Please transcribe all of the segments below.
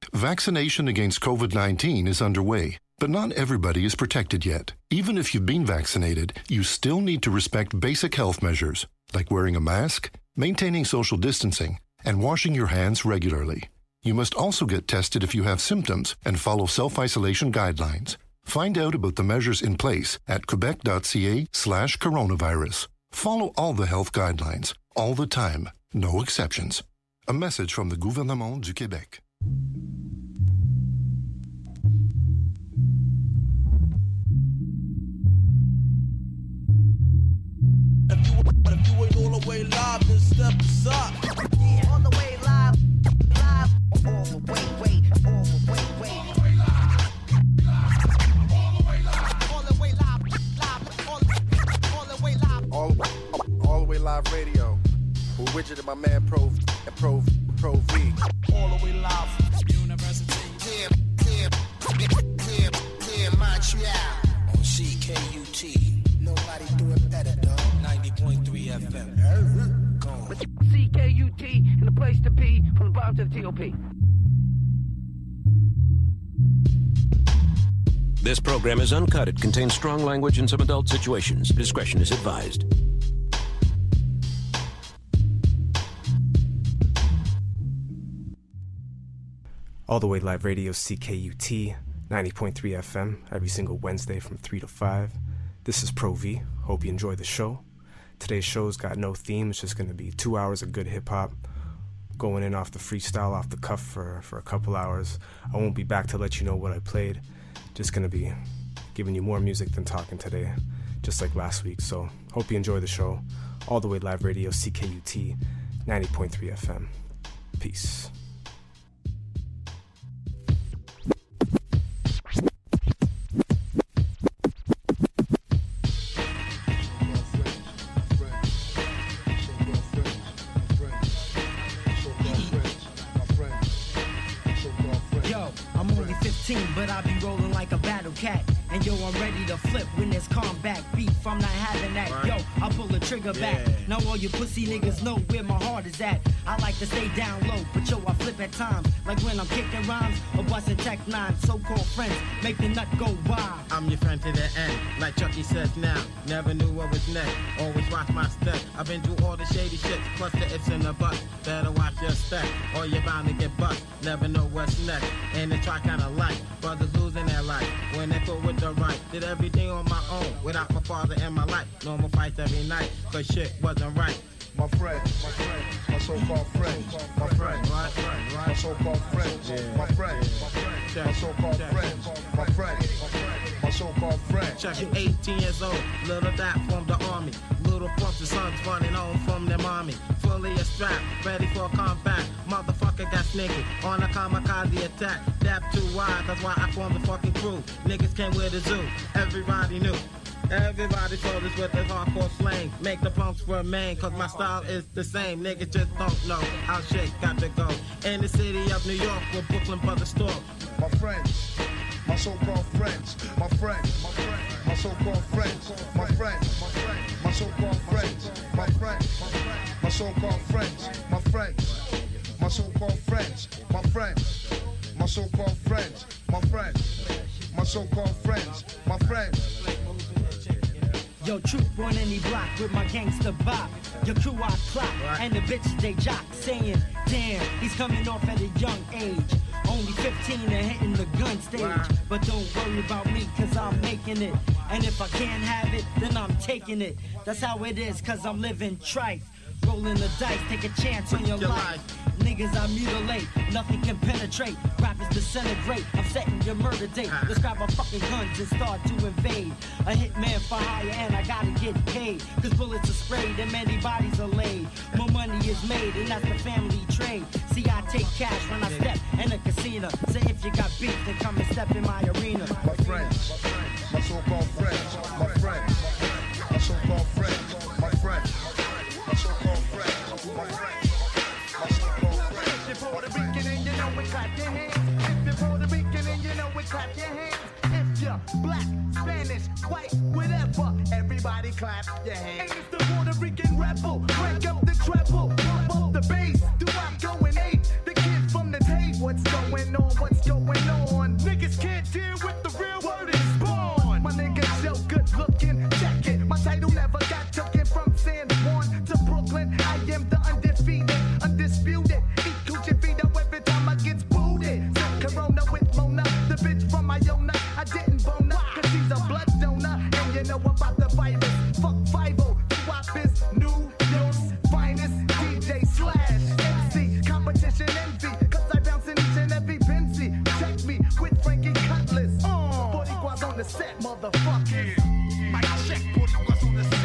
Vaccination against COVID-19 is underway, but not everybody is protected yet. Even if you've been vaccinated, you still need to respect basic health measures, like wearing a mask, maintaining social distancing, and washing your hands regularly. You must also get tested if you have symptoms and follow self-isolation guidelines. Find out about the measures in place at quebec.ca/coronavirus. Follow all the health guidelines, all the time, no exceptions. A message from the Gouvernement du Québec. If you ain't all the way live, then step aside. Yeah, all the way live, live, all the way, all the way, all the way live, all the way live radio. With Widget and my man Pro V. All the way live from University. Montreal. On CKUT. Nobody do it better, dog. 90.3 FM. Gone. CKUT and the place to be from the bottom to the TOP. This program is uncut. It contains strong language and some adult situations. Discretion is advised. All the way live radio, CKUT, 90.3 FM, every single Wednesday from 3 to 5. This is Pro V. Hope you enjoy the show. Today's show's got no theme. It's just going to be 2 hours of good hip-hop, going in off the freestyle, off the cuff for a couple hours. I won't be back to let you know what I played. Just going to be giving you more music than talking today, just like last week. So hope you enjoy the show. All the way live radio, CKUT, 90.3 FM. Peace. But I be rolling like a battle cat. And yo, I'm ready to flip when there's combat beef. I'm not having that. Right. Yo, I pull the trigger back. Now all you pussy niggas know where my heart is at. I like to stay down low, but yo, I flip at times. Like when I'm kicking rhymes or busting tech nines. So-called friends make the nut go wild. I'm your friend to the end, like Chucky says now. Never knew what was next, always watch my step. I've been through all the shady shit, plus the ifs and the buts. Better watch your step, or you're bound to get bust. Never know what's next, and it's try kinda like brothers losing their life when they fought with the right. Did everything on my own, without my father in my life. Normal fights every night, cause shit wasn't right. My friend, my so-called friends, my friend, my so-called friends, my friend, my so-called friends, my friend, my so-called friends. Check it, 18 years old, little that from the army. Little fucking sons running home from their mommy. Fully a strap, ready for combat. Motherfucker got sneaky on a kamikaze attack. Dap too wide, that's why I formed the fucking crew. Niggas came with the zoo, everybody knew. Everybody told us with this hardcore slang. Make the punks remain, cause my style is the same. Niggas just don't know how shit got to go. In the city of New York, where Brooklyn Brothers store. My friends, my so-called friends, my friends, my so-called friends, my friends, my so-called friends, my friends, my so-called friends, my friends, my so-called friends, my friends, my so-called friends, my friends, my so-called friends, my friends. Yo, truth on any block with my gangster bop. Your crew I clock, and the bitches they jock, saying, damn, he's coming off at a young age. Only 15 and hitting the gun stage. But don't worry about me, cause I'm making it. And if I can't have it, then I'm taking it. That's how it is, cause I'm living trife. Rolling the dice, take a chance on your life. Niggas I mutilate, nothing can penetrate. Rappers disintegrate, I'm setting your murder date. Let's grab our fucking guns and start to invade. A hitman for hire and I gotta get paid. Cause bullets are sprayed and many bodies are laid. More money is made and that's the family trade. See, I take cash when I step in a casino. So if you got beef, then come and step in my arena. My friends, my so-called friends, my friends, my so-called friends, my friends, my so-called friends, my friends. Puerto Rican and you know it, clap your hands. If you're Puerto Rican and you know it, clap your hands. If you're black, Spanish, white, whatever, everybody clap your hands. And it's the Puerto Rican rebel, break up the treble, pump up the bass. Do I go and ape? The kids from the tape, what's going on? New York's finest DJ slash MC. Competition envy, cause I bounce in each and every Benzie. Check me with Frankie Cutlass. Boricuas on the set, motherfuckers. I check Boricuas on the set.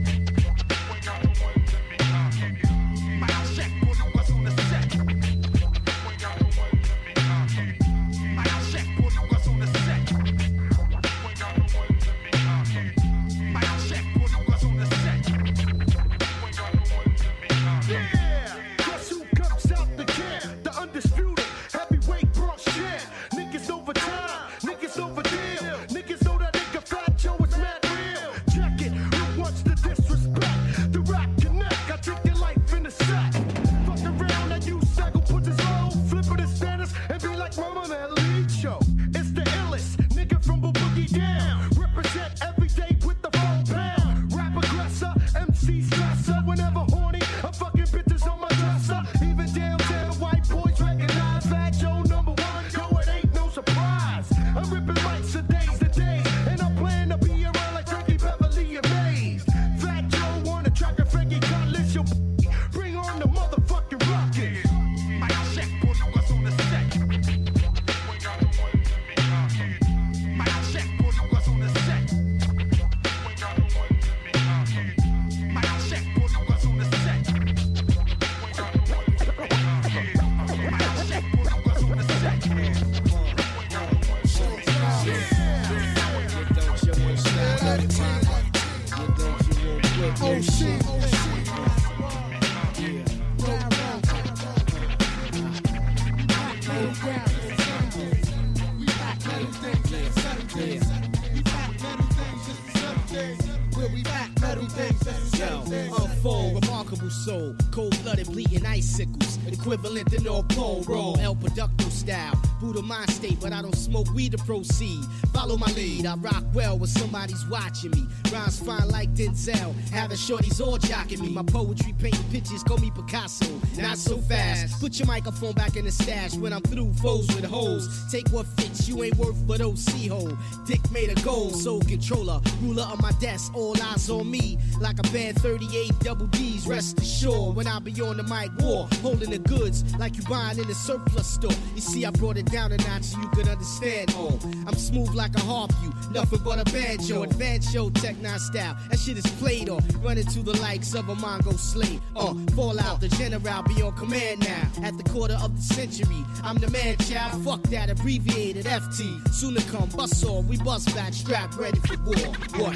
Equivalent to North Pole, raw, El Producto style. Buddha mind state, but I don't smoke weed to proceed. Follow my lead, I rock well when somebody's watching me. Rhymes fine like Denzel, having shorties all jocking me. My poetry painting pictures, call me Picasso, not so fast. Put your microphone back in the stash when I'm through foes with hoes. Take what fits, you ain't worth but OC hole. Dick made a goal, soul controller, ruler of my desk, all eyes on me. Like a bad 38 double D's, rest assured. When I be on the mic war, holding the goods like you buying in the surplus store. You see, I brought it down a notch so you could understand. Oh, I'm smooth like a harp, you nothing but a banjo. Advanced show, Tech-9 style. That shit is played on. Running to the likes of a Mongo slate. Fall out, the general be on command now. At the quarter of the century, I'm the man, child. Fuck that, abbreviated FT. Soon to come, bust on, we bust back, strapped, ready for war. What?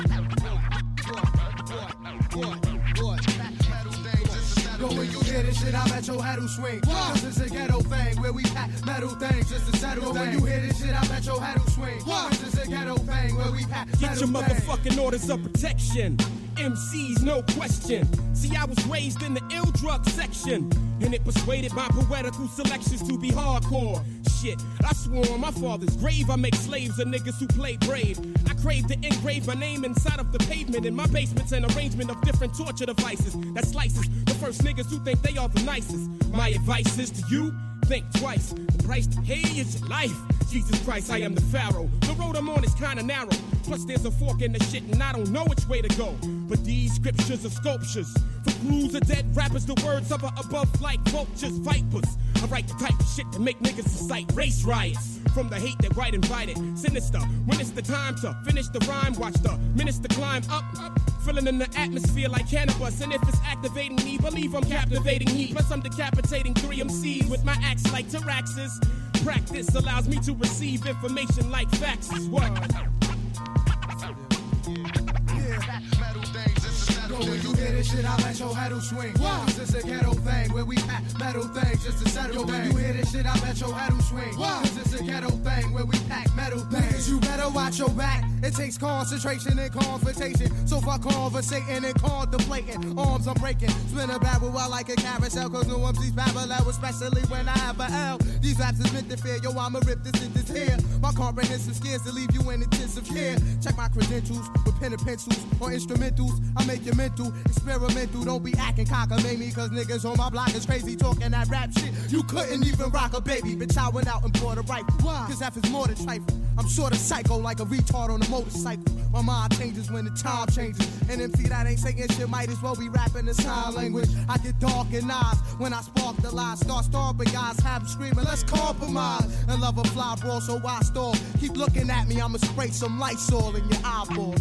Yo, when you hear this shit, I bet your head will swing. Cause it's a ghetto thing where we pack metal things just to settle things. When you hear this shit, I bet your head will swing. Cause it's a ghetto thing where we pack Get your motherfucking orders of protection. MCs, no question. See, I was raised in the ill drug section, and it persuaded my poetical selections to be hardcore. Shit, I swore on my father's grave I make slaves of niggas who play brave. I crave to engrave my name inside of the pavement. In my basement's an arrangement of different torture devices that slices the first niggas who think they are the nicest. My advice is to you, think twice. The price to pay is your life. Jesus Christ, I am the Pharaoh. The road I'm on is kinda narrow. Plus there's a fork in the shit and I don't know which way to go. But these scriptures are sculptures. For crews of dead rappers, the words of above like vultures, vipers. I write the type of shit to make niggas incite race riots. From the hate that right invited, sinister. When it's the time to finish the rhyme, watch the minister climb up. Filling in the atmosphere like cannabis. And if it's activating me, believe I'm captivating heat. Plus I'm decapitating 3 MCs with my axe like Tyraxes. Practice allows me to receive information like faxes. What? When you hear this shit, I bet your head will swing. Cause it's a ghetto thing where we pack metal things just to settle things. When you hear this shit, I bet your head will swing. Cause it's a ghetto thing where we pack metal things. You better watch your back. It takes concentration and confrontation. So fuck conversating and contemplating. Arms I'm breaking. Spin a barrel out like a carousel. Cause no MC's parallel, especially when I have a L. These raps is meant to fear. Yo, I'ma rip this in this here. My comprehensive skills to leave you in intensive care. Check my credentials with pen and pencils or instrumentals. I make you mental, experimental. Don't be acting cockamamie. Cause niggas on my block is crazy talking that rap shit. You couldn't even rock a baby. Bitch, I went out and bought a rifle. Cause F is more than trifle. I'm sorta psycho like a retard on a motorcycle. My mind changes when the time changes. An MC that ain't saying shit might as well be rapping the sign language. I get dark in eyes when I spark the lies. Start stomping guys, have them screaming, let's compromise. And love a fly bro, so I stall. Keep looking at me, I'ma spray some Lysol in your eyeball.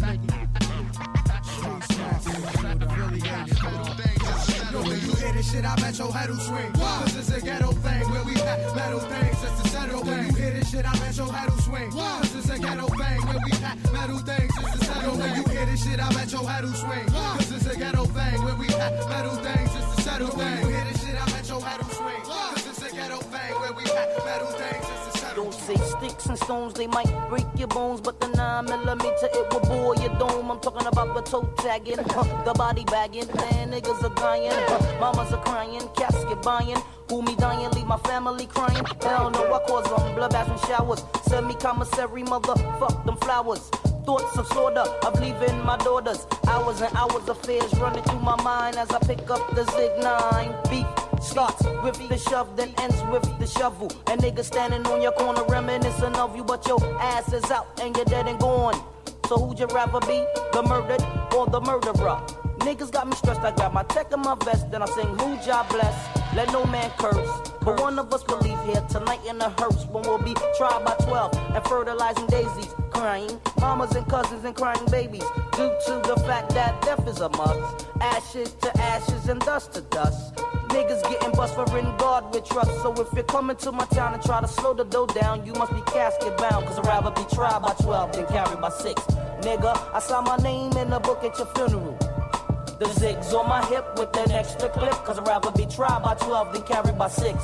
Yo, when you hear this shit, I bet your head will swing. Cause it's a ghetto thing where we pack metal things just to settle things. When you hear this shit, I bet your head will swing. Cause it's a ghetto thing where we pack metal things just to settle things. When you hear this shit, I bet your head will swing. Cause it's a ghetto thing where we pack metal things just to settle things. When you hear this shit, I bet your head will swing. Cause it's a ghetto thing where we pack metal things just to settle things. Don't say sticks and stones, they might break your bones, but the 9mm, it will bore your dome. I'm talking about the toe tagging, the body bagging, man, niggas are dying, mamas are crying, casket buying, who me dying, leave my family crying. Hell no, I cause them bloodbaths and showers, send me commissary, motherfuck them flowers. Thoughts of sorta of leaving my daughters. Hours and hours of fears running through my mind as I pick up the Zig 9. Beef starts with the shove, then ends with the shovel. And niggas standing on your corner reminiscing of you, but your ass is out and you're dead and gone. So who'd you rather be, the murdered or the murderer? Niggas got me stressed, I got my tech in my vest, then I sing who job bless, let no man curse. But one of us will leave here tonight in a hearse when we'll be tried by 12 and fertilizing daisies, crying mamas and cousins and crying babies, due to the fact that death is a must. Ashes to ashes and dust to dust. Niggas getting bust for in God with trust. So if you're coming to my town and try to slow the dough down, you must be casket bound, cause I'd rather be tried by 12 than carried by 6. Nigga, I saw my name in the book at your funeral. The zigs on my hip with an extra clip, cause I'd rather be tried by 12 than carried by 6.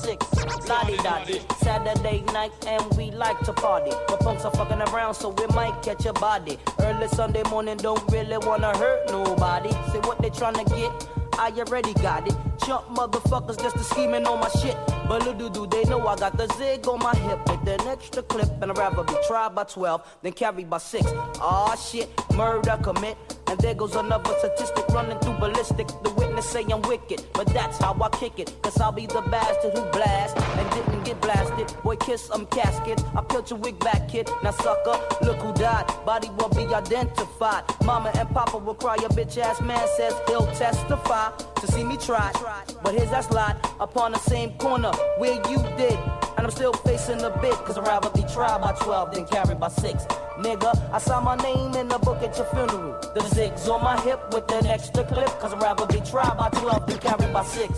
La-di-da-di. Saturday night and we like to party, but punks are fucking around so we might catch a body. Early Sunday morning don't really wanna hurt nobody. Say what they tryna get, I already got it. Chump motherfuckers just a scheming on my shit, but little do they know I got the zig on my hip with an extra clip, and I'd rather be tried by 12 than carried by 6. Aw shit, murder commit, and there goes another statistic running through ballistic. The witness say I'm wicked, but that's how I kick it, cause I'll be the bastard who blast and didn't get blasted. Boy, kiss casket, I peeled your wig back, kid. Now sucker, look who died, body won't be identified. Mama and papa will cry, your bitch ass man says he'll testify to see me try, but his ass lied upon the same corner where you did, and I'm still facing the bit, cause I'd rather be tried by 12 than carried by 6. Nigga, I saw my name in the book at your funeral. The zigs on my hip with an extra clip, cause I'd rather be tried by 12 than carried by 6.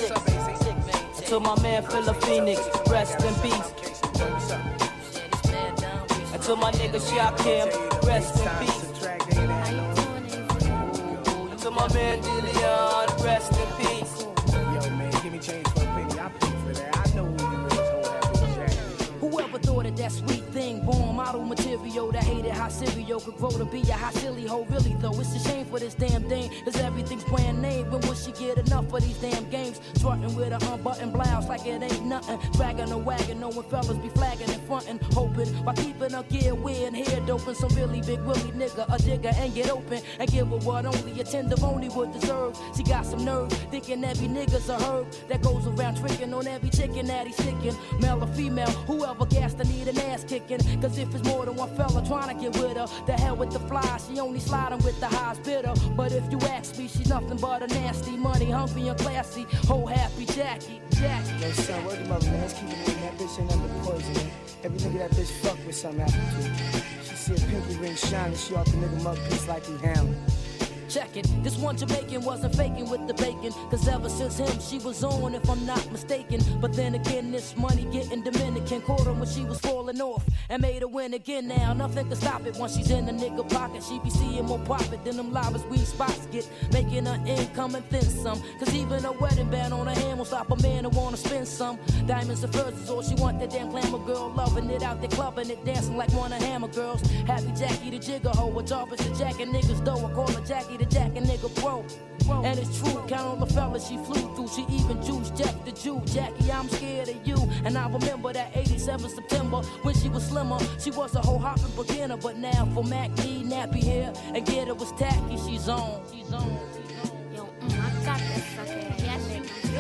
To my man Philip Phoenix, rest in peace. And to my nigga Shakim, rest in peace. And to my man Dillion, rest in peace. Yo man, give me change for a penny, I pay for that. I know who you is, whole happy jack. Whoever thought of that sweet thing, born model material that hated how cereal could grow to be a hot silly hoe. Really though, it's a shame for this damn thing, cause everything's brand name. When will she get enough of these damn games? Strutting with an unbuttoned blouse like it ain't nothing, dragging a wagon, knowing fellas be flagging and fronting, hoping by keeping her gear weird and hair doping some really big willy nigga, a digger, and get open and give her what only a tenderoni would deserve. She got some nerve, thinking every nigga's a herb that goes around tricking on every chicken that he's sticking, male or female, whoever gas to need an ass kicking. Cause if it's more than one fella trying to get with her, the hell with the fly, she only sliding with the highest bidder. But if you ask me, she's nothing but a nasty, money hungry and classy, whole happy Jackie. Yo son, word to mother, man, let's keep it moving. That bitch ain't under poison, man. Every nigga that bitch fuck with something after too. She see a pinky ring shining, she off the nigga mug piece like he Hamlin. Check it, this one Jamaican wasn't faking with the bacon, cause ever since him she was on, if I'm not mistaken. But then again, this money getting Dominican, caught her when she was falling off and made her win again. Now nothing can stop it once she's in the nigga pocket. She be seeing more profit than them livest weed spots get, making her income and then some. Cause even a wedding band on her hand won't stop a man who wanna spend some. Diamonds and furs is all she want, that damn glamour girl, loving it out there, clubbing it, dancing like one of Hammer girls. Happy Jackie the jigger hoe, a job is the jacking niggas dough. I call her Jackie the jack and nigga bro. And it's true, count on the fellas she flew through. She even juiced Jeff the Jew. Jackie, I'm scared of you. And I remember that 87 September when she was slimmer. She was a whole hopping beginner, but now for Mac D, nappy hair, and get it was tacky. She's on. Yo, I got that sucker. Yes,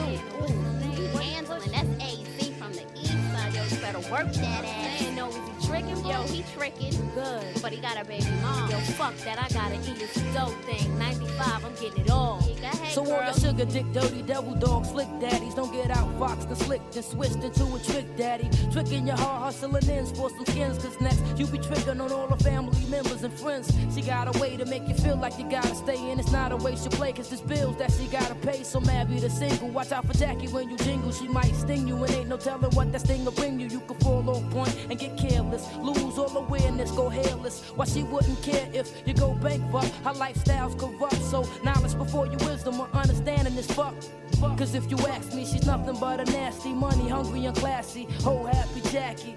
you handling. That's AC from the east side. Yo, you better work that ass. I didn't know we be tripping. tricking? Yo, he tricking. Good, but he got a baby mom. Yo, fuck that, I gotta eat this dope thing. 95, I'm getting it all. So all your sugar dick, dirty devil dogs, slick daddies, don't get out foxed and slicked and switched into a trick daddy. Tricking your heart, hustling ends for some skins, cause next you be tricking on all the family members and friends. She got a way to make you feel like you gotta stay in. It's not a waste of play, cause there's bills that she gotta pay. So married a single, watch out for Jackie when you jingle. She might sting you and ain't no telling what that sting will bring you. You can fall off point and get careless, lose all awareness, go hairless. Why she wouldn't care if you go bankrupt? Her lifestyle's corrupt, so knowledge before your wisdom or understanding is fuck. Cause if you ask me, she's nothing but a nasty, money hungry and classy, whole happy Jackie.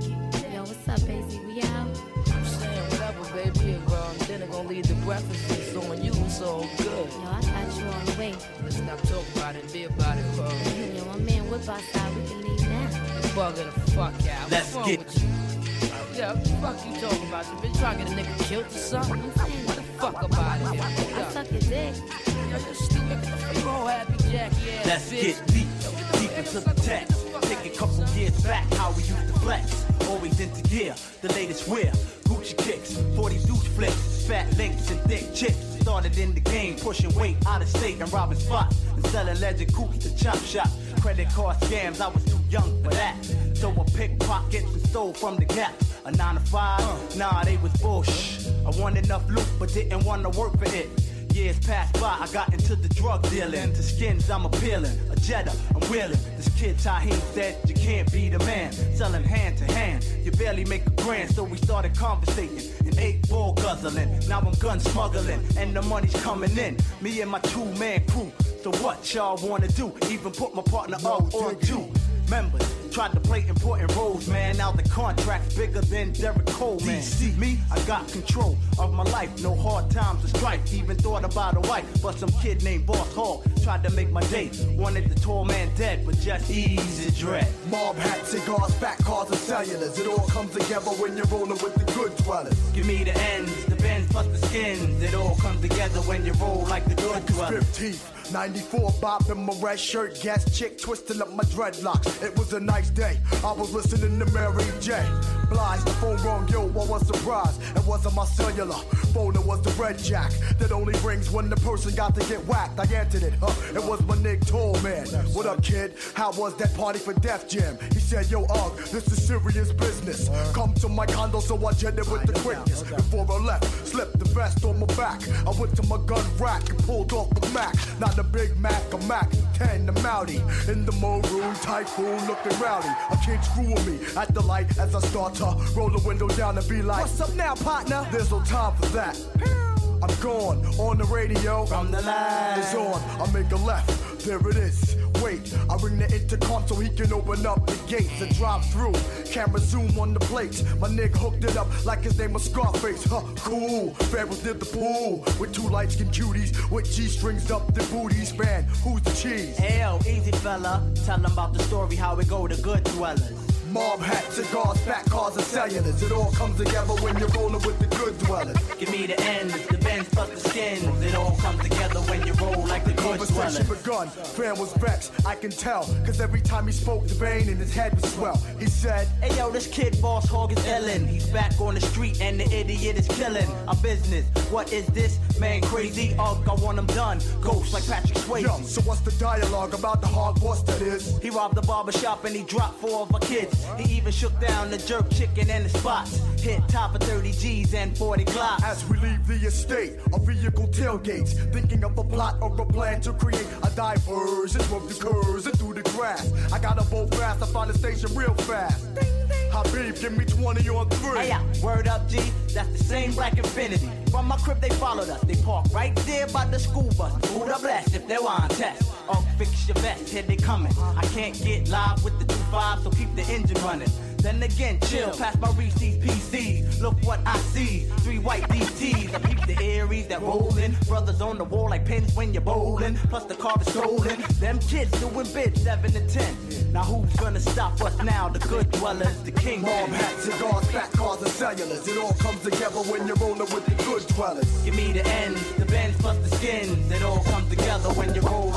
Yo, what's up, Basie? We out? I'm saying whatever, baby. If dinner gonna lead the breakfast, it's on you, it's all good. Yo, I got you on the way. Let's stop talking about it and be about it, bro. Yo, my man whip outside, we can leave now. Bugging the fuck out. Let's get with you. Yeah, what the fuck you talking about? You been trying to get a nigga killed or something? What the fuck about it? I suck your dick. Yo, you're stupid. You whole happy Jackie ass. Let's get deep into the text. Take a couple years back, how we used to flex. Always into gear, the latest wear. Gucci kicks, 40 douche flicks, fat links and thick chicks. Started in the game, pushing weight out of state and robbing spots. And selling legend coops to chop shop. Credit card scams, I was too young for that. So I pickpockets and stole from the Gap. A 9 to 5, nah, they was bullshit. I wanted enough loot, but didn't want to work for it. Years passed by, I got into the drug dealing. To skins, I'm appealing. A Jetta, I'm wheeling. This kid Tahim said, you can't be the man. Selling hand to hand, you barely make a grand. So we started conversating and 8-ball guzzling. Now I'm gun smuggling, and the money's coming in. Me and my 2-man crew. So what y'all wanna do? Even put my partner up on 2 members. Tried to play important roles, man. Now the contract's bigger than Derek Coleman. DC, me, I got control of my life. No hard times or strife. Even thought about a wife, but some kid named Boss Hall tried to make my day. Wanted the tall man dead, but just easy dread. Mob hats, cigars, fat cars, and cellulars. It all comes together when you're rolling with the good dwellers. Give me the ends, the bends plus the skins. It all comes together when you roll like the good dwellers. 15th. 94 bop in my red shirt, gas chick twisting up my dreadlocks. It was a nice day. I was listening to Mary J. Blige, the phone rung, yo, I was surprised. It wasn't my cellular phone, it was the red jack that only rings when the person got to get whacked. I answered it, it was my Nick Tall Man. What up, kid? How was that party for Def Jam? He said, yo, this is serious business. Come to my condo, so I jetted with the quickness. Before I left, slipped the vest on my back. I went to my gun rack and pulled off the Mac. Not the Big Mac, a Mac 10, the Mountie. In the maroon, typhoon, looking rowdy. A kid screwing me at the light as I start to roll the window down and be like, what's up now, partner? There's no time for that. I'm gone on the radio. From the line is on. I make a left. There it is. Wait, I ring the intercom so he can open up the gates and drive through. Camera zoom on the plates. My nigga hooked it up like his name was Scarface. Cool. Pharaohs did the pool with 2 light-skinned cuties with G-strings up the booties. Man, who's the cheese? L, easy fella. Tell them about the story, how it go to good dwellers. Mob hats, cigars, fat cars, and cellulars. It all comes together when you're rolling with the good dwellers. Give me the ends, the bends plus the skins. It all comes together when you roll like the good dwellers. Conversation begun, Fran was vexed, I can tell. Cause every time he spoke, the vein in his head would swell. He said, hey yo, this kid Boss Hog is illin'. He's back on the street and the idiot is killing our business. What is this? Man crazy, I want him done. Ghost like Patrick Swayze. Yo, so what's the dialogue about the hard boss that is? He robbed the barbershop and he dropped 4 of our kids. He even shook down the jerk chicken and the spots. Hit top of 30 G's and 40 Glocks. As we leave the estate, a vehicle tailgates. Thinking of a plot or a plan to create a diversion from the curves and through the grass. I gotta bolt fast, I find the station real fast. Habib, give me 20 on 3. Hey, yeah, word up, G. That's the same black Infinity. From my crib, they followed us. They parked right there by the school bus. Who the blast if they want test? Fix your vest, here they coming. I can't get live with the 2.5, so keep the engine running. Then again, chill, past my Reese's PCs. Look what I see, 3 white DTs. I peep the Aries that rollin'. Brothers on the wall like pins when you're bowling. Plus the car is stolen. Them kids doing bids 7 to 10. Now who's gonna stop us now? The good dwellers, the king. Mob hats, cigars, fat cars, and cellulars. It all comes together when you're rolling with the good dwellers. Give me the ends, the bends plus the skins. It all comes together when you roll like the good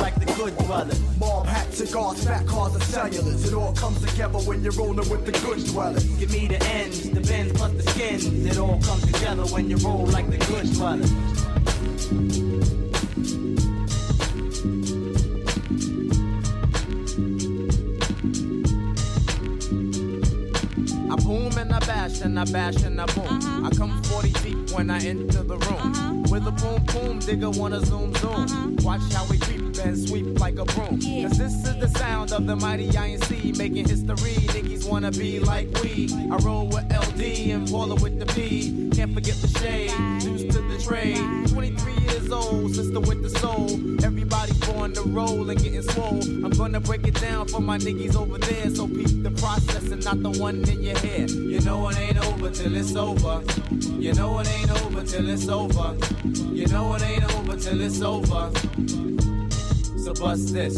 good dwellers. Mob hats, cigars, fat cars, and cellulars. It all comes together when you're rolling with the good dwellers. Give me the ends, the bends plus the skins. It all comes together when you roll like the good dwellers. I boom and I bash and I bash and I boom. I come 40 deep when I enter the room. With a boom boom, digger wanna zoom zoom. Watch how we creep and sweep like a broom. Cause this is the sound of the mighty INC, making history. Niggas wanna be like we. I roll with LD and Paula with the P. Can't forget the shade, juice to the trade. 23 years old, sister with the soul. Everybody's born to roll and getting swole. I'm gonna break it down for my niggas over there. So peep the process and not the one in your head. You know it ain't over till it's over. You know it ain't over till it's over. You know it ain't over till it's over. So bust this.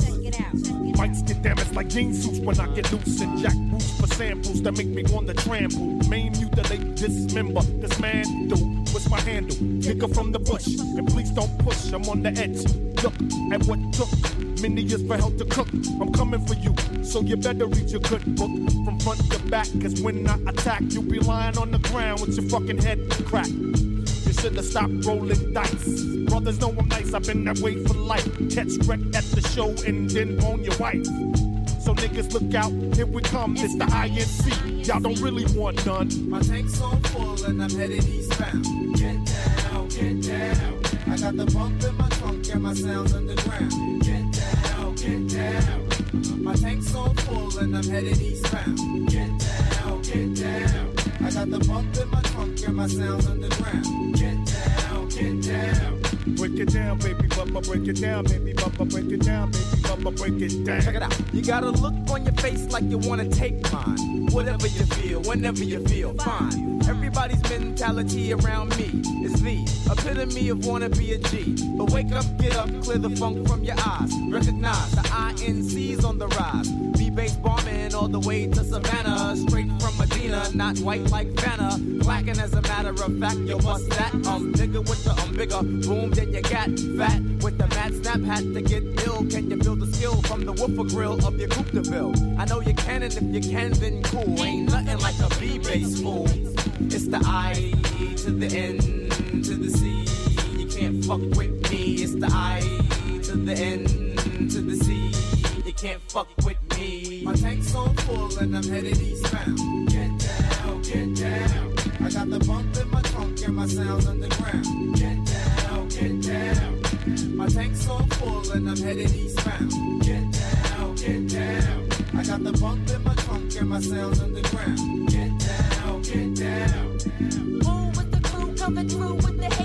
Mics get damaged like jean suits when I get loose and jack boots for samples that make me want to trample. Maim, mutilate, dismember. This man do. What's my handle? Nigga from the bush. And please don't push. I'm on the edge. Look at what took many years for hell to cook. I'm coming for you, so you better read your cookbook from front to back. Cause when I attack, you'll be lying on the ground with your fucking head cracked. You should've stopped rolling dice. Brothers know I'm nice, I've been that way for life. Catch wreck at the show and then own your wife. So niggas look out, here we come, it's the INC. Y'all don't really want none. My tank's so full and I'm headed eastbound. Get down, get down. I got the bump in my trunk and my sounds underground. Get down, get down. My tank's so full and I'm headed eastbound. Get down, get down. I got the bump in my trunk and my sounds underground. Get down, get down. Break it down, baby bubba, break it down, baby bubba, break it down, baby bubba, break it down. Check it out. You got a look on your face like you wanna take mine. Whatever you feel, whenever you feel, fine. Everybody's mentality around me is the epitome of wanna be a G. But wake up, get up, clear the funk from your eyes. Recognize the INC's on the rise. B-base bombing all the way to Savannah. Straight from Medina, not white like Vanna. Blacking as a matter of fact, yo, what's that? Nigga with the bigger boom than you got. Fat with the mad snap hat to get ill. Can you feel the skill from the woofer grill of your Coupe de Ville? I know you can, and if you can, then cool. Ain't nothing like a B-base fool. It's the I to the N to the C. You can't fuck with me. It's the I to the N to the C. You can't fuck with me. My tank's so full and I'm headed eastbound. Get down, get down. I got the bump in my trunk and my sounds underground. Get down, get down. My tank's so full and I'm headed eastbound. Get down, get down. I got the bump in my trunk and my sounds underground. Get down, get down. Roll with the crew, coming through with the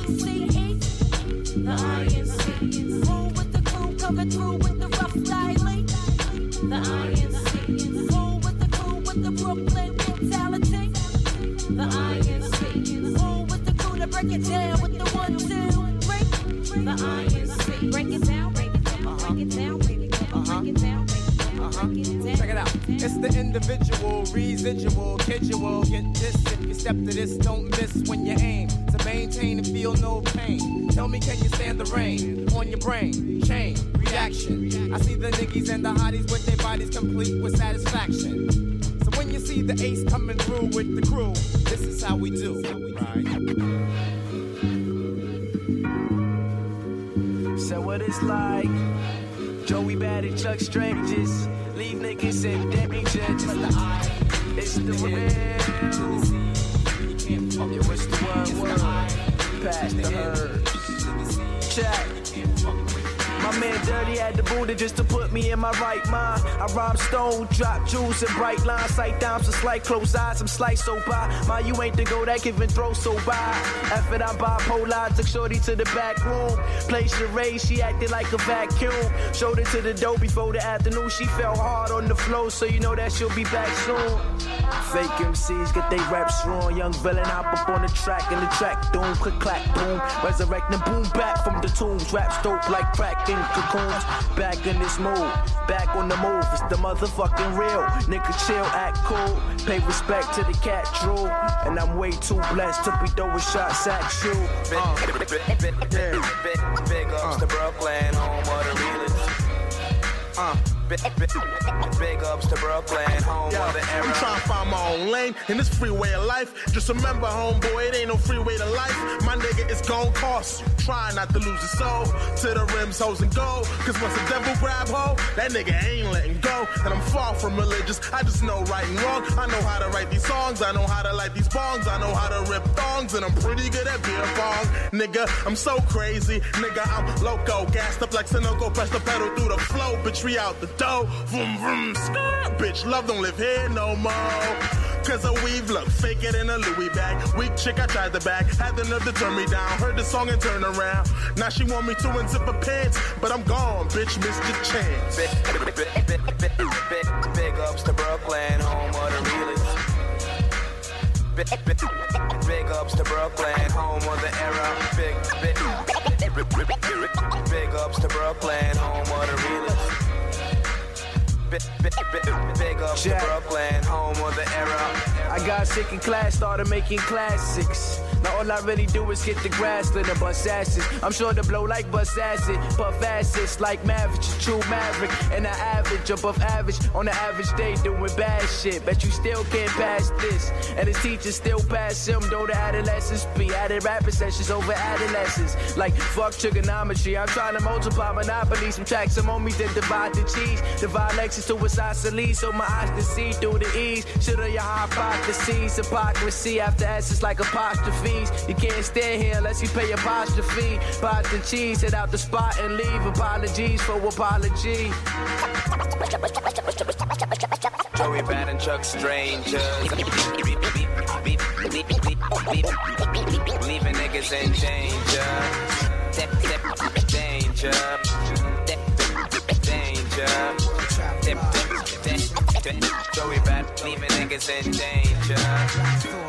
ACE. The INC. Roll with the crew, coming through with the rough styling. The INC. Roll with the crew with the Brooklyn mentality. The INC. Roll with the crew to break it down with the 1, 2, 3. The INC. Break it down, break it down, break it down, break it down, break it down. Check it out. It's the individual, residual, casual. Get this if you step to this, don't miss when you aim. To maintain and feel no pain. Tell me, can you stand the rain on your brain? Chain reaction. I see the niggas and the hotties with their bodies complete with satisfaction. So when you see the ace coming through with the crew, this is how we do. So what it's like? Joey Bad and Chuck Strangers. Leave niggas in danger. Just the I. It's the real. It was the word. Pass the herbs. Check. My man Dirty had the Buddha just to put me in my right mind. I rhyme stone, drop jewels and bright lines. Sight down, some slight close eyes, some slice so by. My, you ain't the go that give and throw so by. After I'm bipolar, took shorty to the back room. Played charade, she acted like a vacuum. Showed it to the dough before the afternoon. She fell hard on the floor, so you know that she'll be back soon. Fake MCs get they raps wrong. Young villain hop up on the track and the track doom, click clack boom. Resurrecting boom back from the tombs. Raps dope like crack in cocoons. Back in this mood, back on the move. It's the motherfucking real. Nigga chill, act cool. Pay respect to the cat drool. And I'm way too blessed to be throwing shots at you. Big ups to Brooklyn, home of the realest. Big ups to Brooklyn, home of the era. I'm trying to find my own lane in this freeway of life. Just remember, homeboy, it ain't no freeway to life. My nigga, it's gon' cost you. Try not to lose your soul to the rims, hoes, and gold. Cause once the devil grab hold, that nigga ain't letting go. And I'm far from religious, I just know right and wrong. I know how to write these songs, I know how to light these bongs, I know how to rip thongs, and I'm pretty good at beer bong. Nigga, I'm so crazy, nigga, I'm loco. Gassed up like Sunoco, press the pedal through the flow. Bitch, we out the dough, vroom, vroom, skirt. Bitch, love don't live here no more. Cause a weave look faker than a Louis bag. Weak chick, I tried the bag, had the nerve to turn me down. Heard the song and turn around. Now she want me to unzip her pants, but I'm gone, bitch, missed your chance. Big ups to Brooklyn, home of the realest. Big ups to Brooklyn, home of the era. Big ups to Brooklyn, home of the realest. Big ups to Brooklyn, home of the era. I got sick in class, started making classics. Now all I really do is hit the grass, let the bust asses. I'm sure to blow like bust acid, puff acids like Maverick, a true maverick. And I average above average on the average day doing bad shit. Bet you still can't pass this. And his teachers still pass him, though the adolescents be added rapping sessions over adolescents. Like fuck trigonometry, I'm trying to multiply monopoly. Some tracks some on me, then divide the cheese. Divide Lexus to isosceles, so my eyes can see through the ease. Should have your hypotheses, hypocrisy after S's like apostrophes. You can't stand here unless you pay apostrophe. Pot the cheese, hit out the spot and leave. Apologies for apology. Joey Bad and Chuck Strangers. Leaving niggas in danger. Danger. Joey Bad, leaving niggas in danger.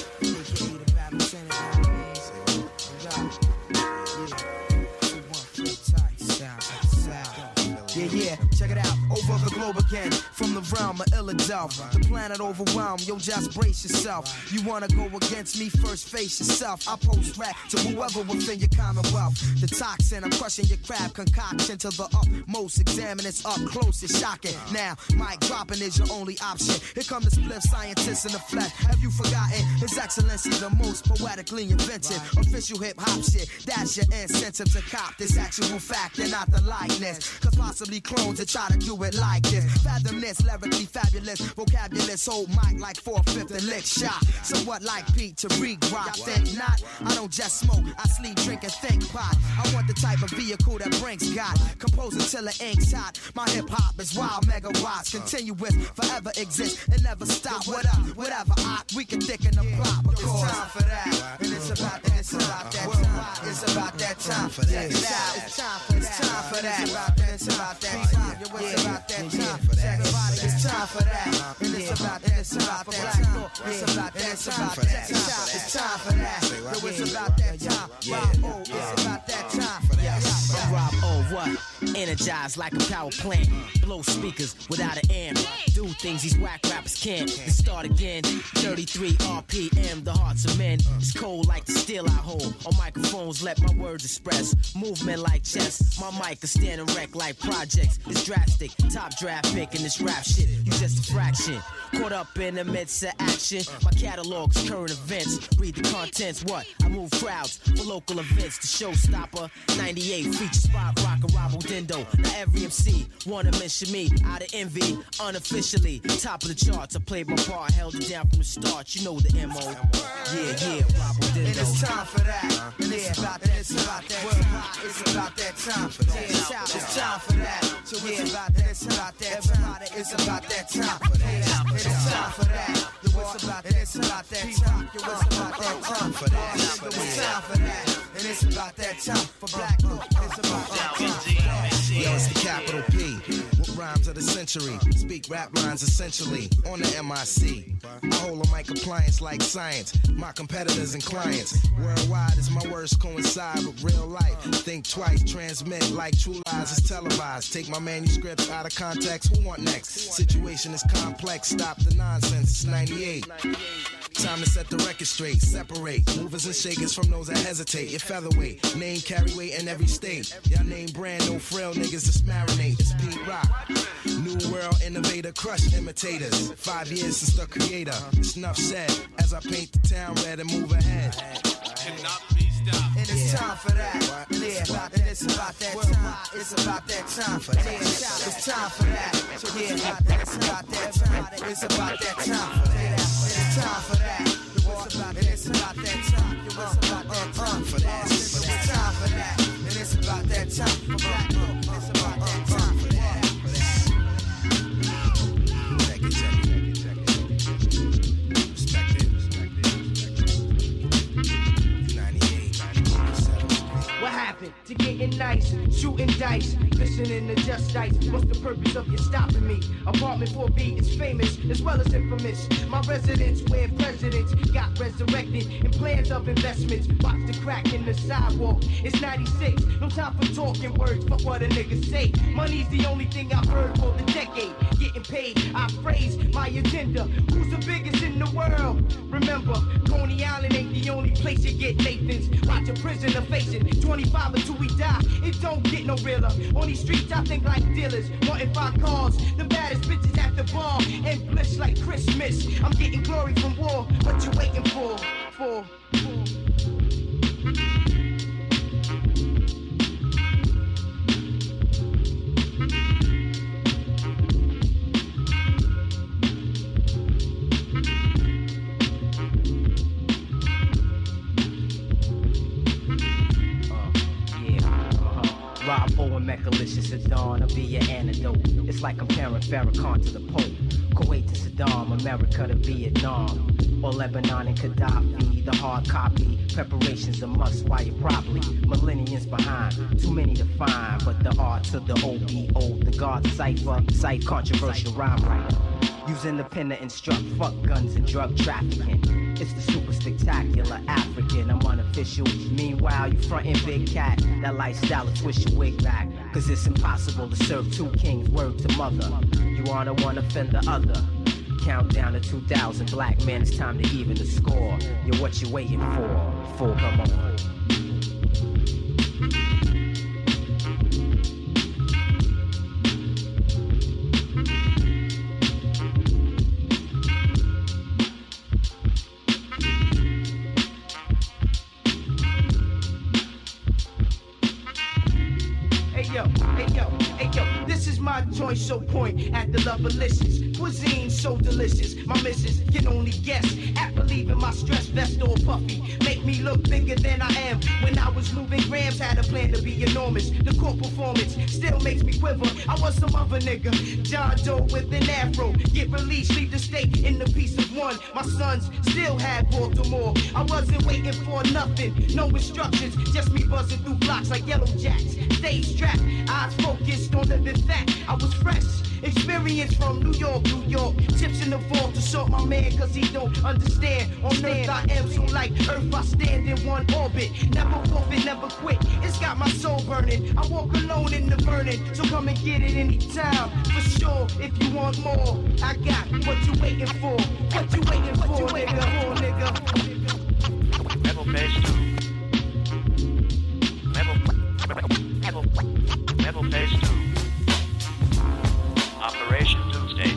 Yeah, check it out, over the globe again, from the realm of Philadelphia, the planet overwhelmed, yo, just brace yourself. You wanna go against me, first face yourself. I post rap to whoever within your commonwealth. The toxin, I'm crushing your crab concoction to the utmost. Examine it's up close, it's shocking. Now, mic dropping is your only option. Here come the spliff scientists in the flesh. Have you forgotten? His Excellency, the most poetically invented official hip hop shit. That's your incentive to cop this actual fact and not the likeness. Cause possibly clones that try to do it like this. Fathom this, lyrically fabulous. Vocabulous, hold mic like 4/5 and lick shot. Somewhat like Pete to rock. Think not, I don't just smoke, I sleep, drink, and think pot. I want the type of vehicle that brings God. Compose until the ink's hot. My hip hop is wild megawatts. Continuous, forever exist and never stop. What up, whatever, we can thicken the plot. It's time for that, and it's about that, it's about that time. It's about that time for that. It's time for that, it's time for that. It's about that, it's about that time. Yo, it's about that time. It's time for that, and it's about that, it's about that time. It's about that, it's about that time. It's time for that. Yo, it's about that time. Rob O, it's about that time. I'm Rob O, what? Energized like a power plant. Blow speakers without an amp. Do things these whack rappers can't. Then start again. 33 RPM, the hearts of men. It's cold like the steel I hold. On microphones, let my words express. Movement like chess. My mic is standing wreck like projects. It's drastic. Top draft pick in this rap shit. You just a fraction. Caught up in the midst of action. My catalog's current events. Read the contents. What? I move crowds for local events. The showstopper. 98 feature spot. Rock a Robo Dindo. Now every MC wanna mention me. Out of envy. Unofficially. Top of the charts. I played my part. Held it down from the start. You know the MO. Yeah, Robo Dindo. And it's time for that. And it's about that. It's about that. It's about that time for that. It's time for that. So it's about that. It's about that time. It's about that time for that. It's time for that. Yo, it's about that. It's about that time. Yo, it's about that time for that. It's time for that. And it's about that time for Black Look. It's about that time. Yo, it's the capital P. What rhymes of the century? Speak rap lines essentially on the MIC. I hold a mic appliance like science. My competitors and clients worldwide as my words coincide with real life. Think twice, transmit like True Lies is televised. Take my manuscripts out of context. Who want next? Situation is complex. Stop the nonsense. It's 98. Time to set the record straight, separate movers and shakers from those that hesitate. You're featherweight, name carry weight in every state. Y'all name brand, no frail niggas just marinate. It's Pete Rock, new world innovator, crush imitators. 5 years since the creator. It's enough said as I paint the town red and move ahead. Cannot be stopped. And it's time for that. Yeah, and it's about that time. It's about that time for that. It's time for that. Yeah, it's about that time. It's about that time for that. It's time for that. And it's about that time. It's about that time for that. It's time for that. And it's about that time for that. It's about that time for that. What happened to getting nice, shooting dice, listening to Just Dice? What's the purpose of you stopping me? Apartment 4B is famous as well as infamous. My residence where presidents got resurrected and plans of investments. Watch the crack in the sidewalk. It's 96, no time for talking words, fuck what a nigga say. Money's the only thing I've heard for the decade. Getting paid, I phrase my agenda. Who's the biggest in the world? Remember, Coney Island ain't the only place you get Nathans. Watch a prisoner facing 25 until we die. It don't get no realer. On these streets, I think like dealers. Wanting 5 cars, the baddest bitches at the bar, and bliss like Christmas. I'm getting glory from war. What you waiting for? Rob Owen, Mechalicious at dawn, I'll be your antidote. It's like comparing Farrakhan to the Pope, Kuwait to Saddam, America to Vietnam, or Lebanon and Gaddafi. The hard copy, preparation's a must while you're properly millenniums behind. Too many to find, but the art to the OBO, the God cipher, cite controversial rhyme writer. Using the pen to instruct, fuck guns and drug trafficking. It's the super spectacular African, I'm unofficial. Meanwhile, you frontin' big cat. That lifestyle will twist your wig back. Cause it's impossible to serve 2 kings, word to mother. You wanna one offend the other. Countdown to 2000, black man, it's time to even the score. You're what you waiting for, come on. My joint so point at the lovelicious. Cuisine so delicious. My missus can only guess at relieving my stress vest or puffy. Make me look bigger than I am. When I was moving grams, had a plan to be enormous. The core performance still makes me quiver. I was some other nigga. John Doe with an afro. Get released, leave the state in the piece of one. My sons still had Baltimore. I wasn't waiting for nothing. No instructions. Just me buzzing through blocks like Yellow Jacks. Stay strapped. Eyes focused on living fat. I was fresh, experience from New York. Tips in the vault to sort my man, cause he don't understand. On earth I am, so like earth I stand in one orbit. Never forfeit, never quit. It's got my soul burning. I walk alone in the burning, so come and get it anytime. For sure, if you want more, I got what you waiting for. What you waiting for, nigga? Rebel Phase 2. Rebel Phase 2. Operation Doomsday.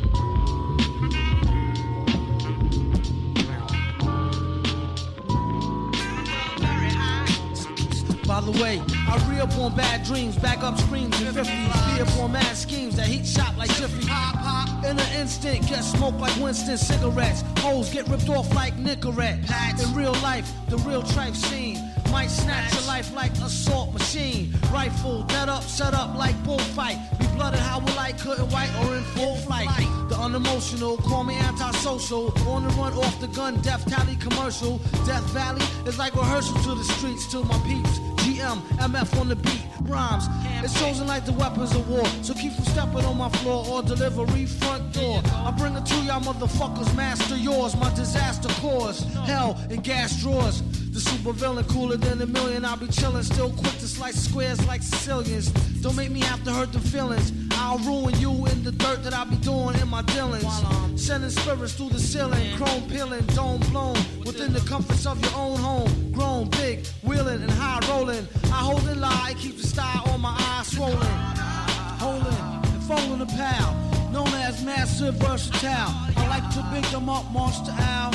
By the way, I re-up on bad dreams, back up screams in 50s, be up on mad schemes that heat shop like Jiffy. In an instant, get smoked like Winston cigarettes. Hoes get ripped off like Nicorette. In real life, the real trife scene might snatch your life like assault machine. Rifle, dead up, set up like bullfight. Be blooded how will I couldn't white or in full flight. The unemotional, call me antisocial. On the run off the gun, death tally commercial. Death Valley is like rehearsal to the streets to my peeps. GM, MF on the beat, rhymes. It's chosen like the weapons of war. So keep from stepping on my floor or delivery front door. I bring it to y'all motherfuckers, master yours. My disaster cause hell in gas drawers. The super villain, cooler than a million. I'll be chillin', still quick to slice squares like Sicilians. Don't make me have to hurt the feelings. I'll ruin you in the dirt that I be doing in my dealings. Sending spirits through the ceiling, chrome peeling, dome blown. Within the comforts of your own home. Grown, big, wheeling and high rolling. I hold and lie, keep the style on my eyes swollen. Holding and folding the pal, known as massive versatile. I like to big them up, Monster Al.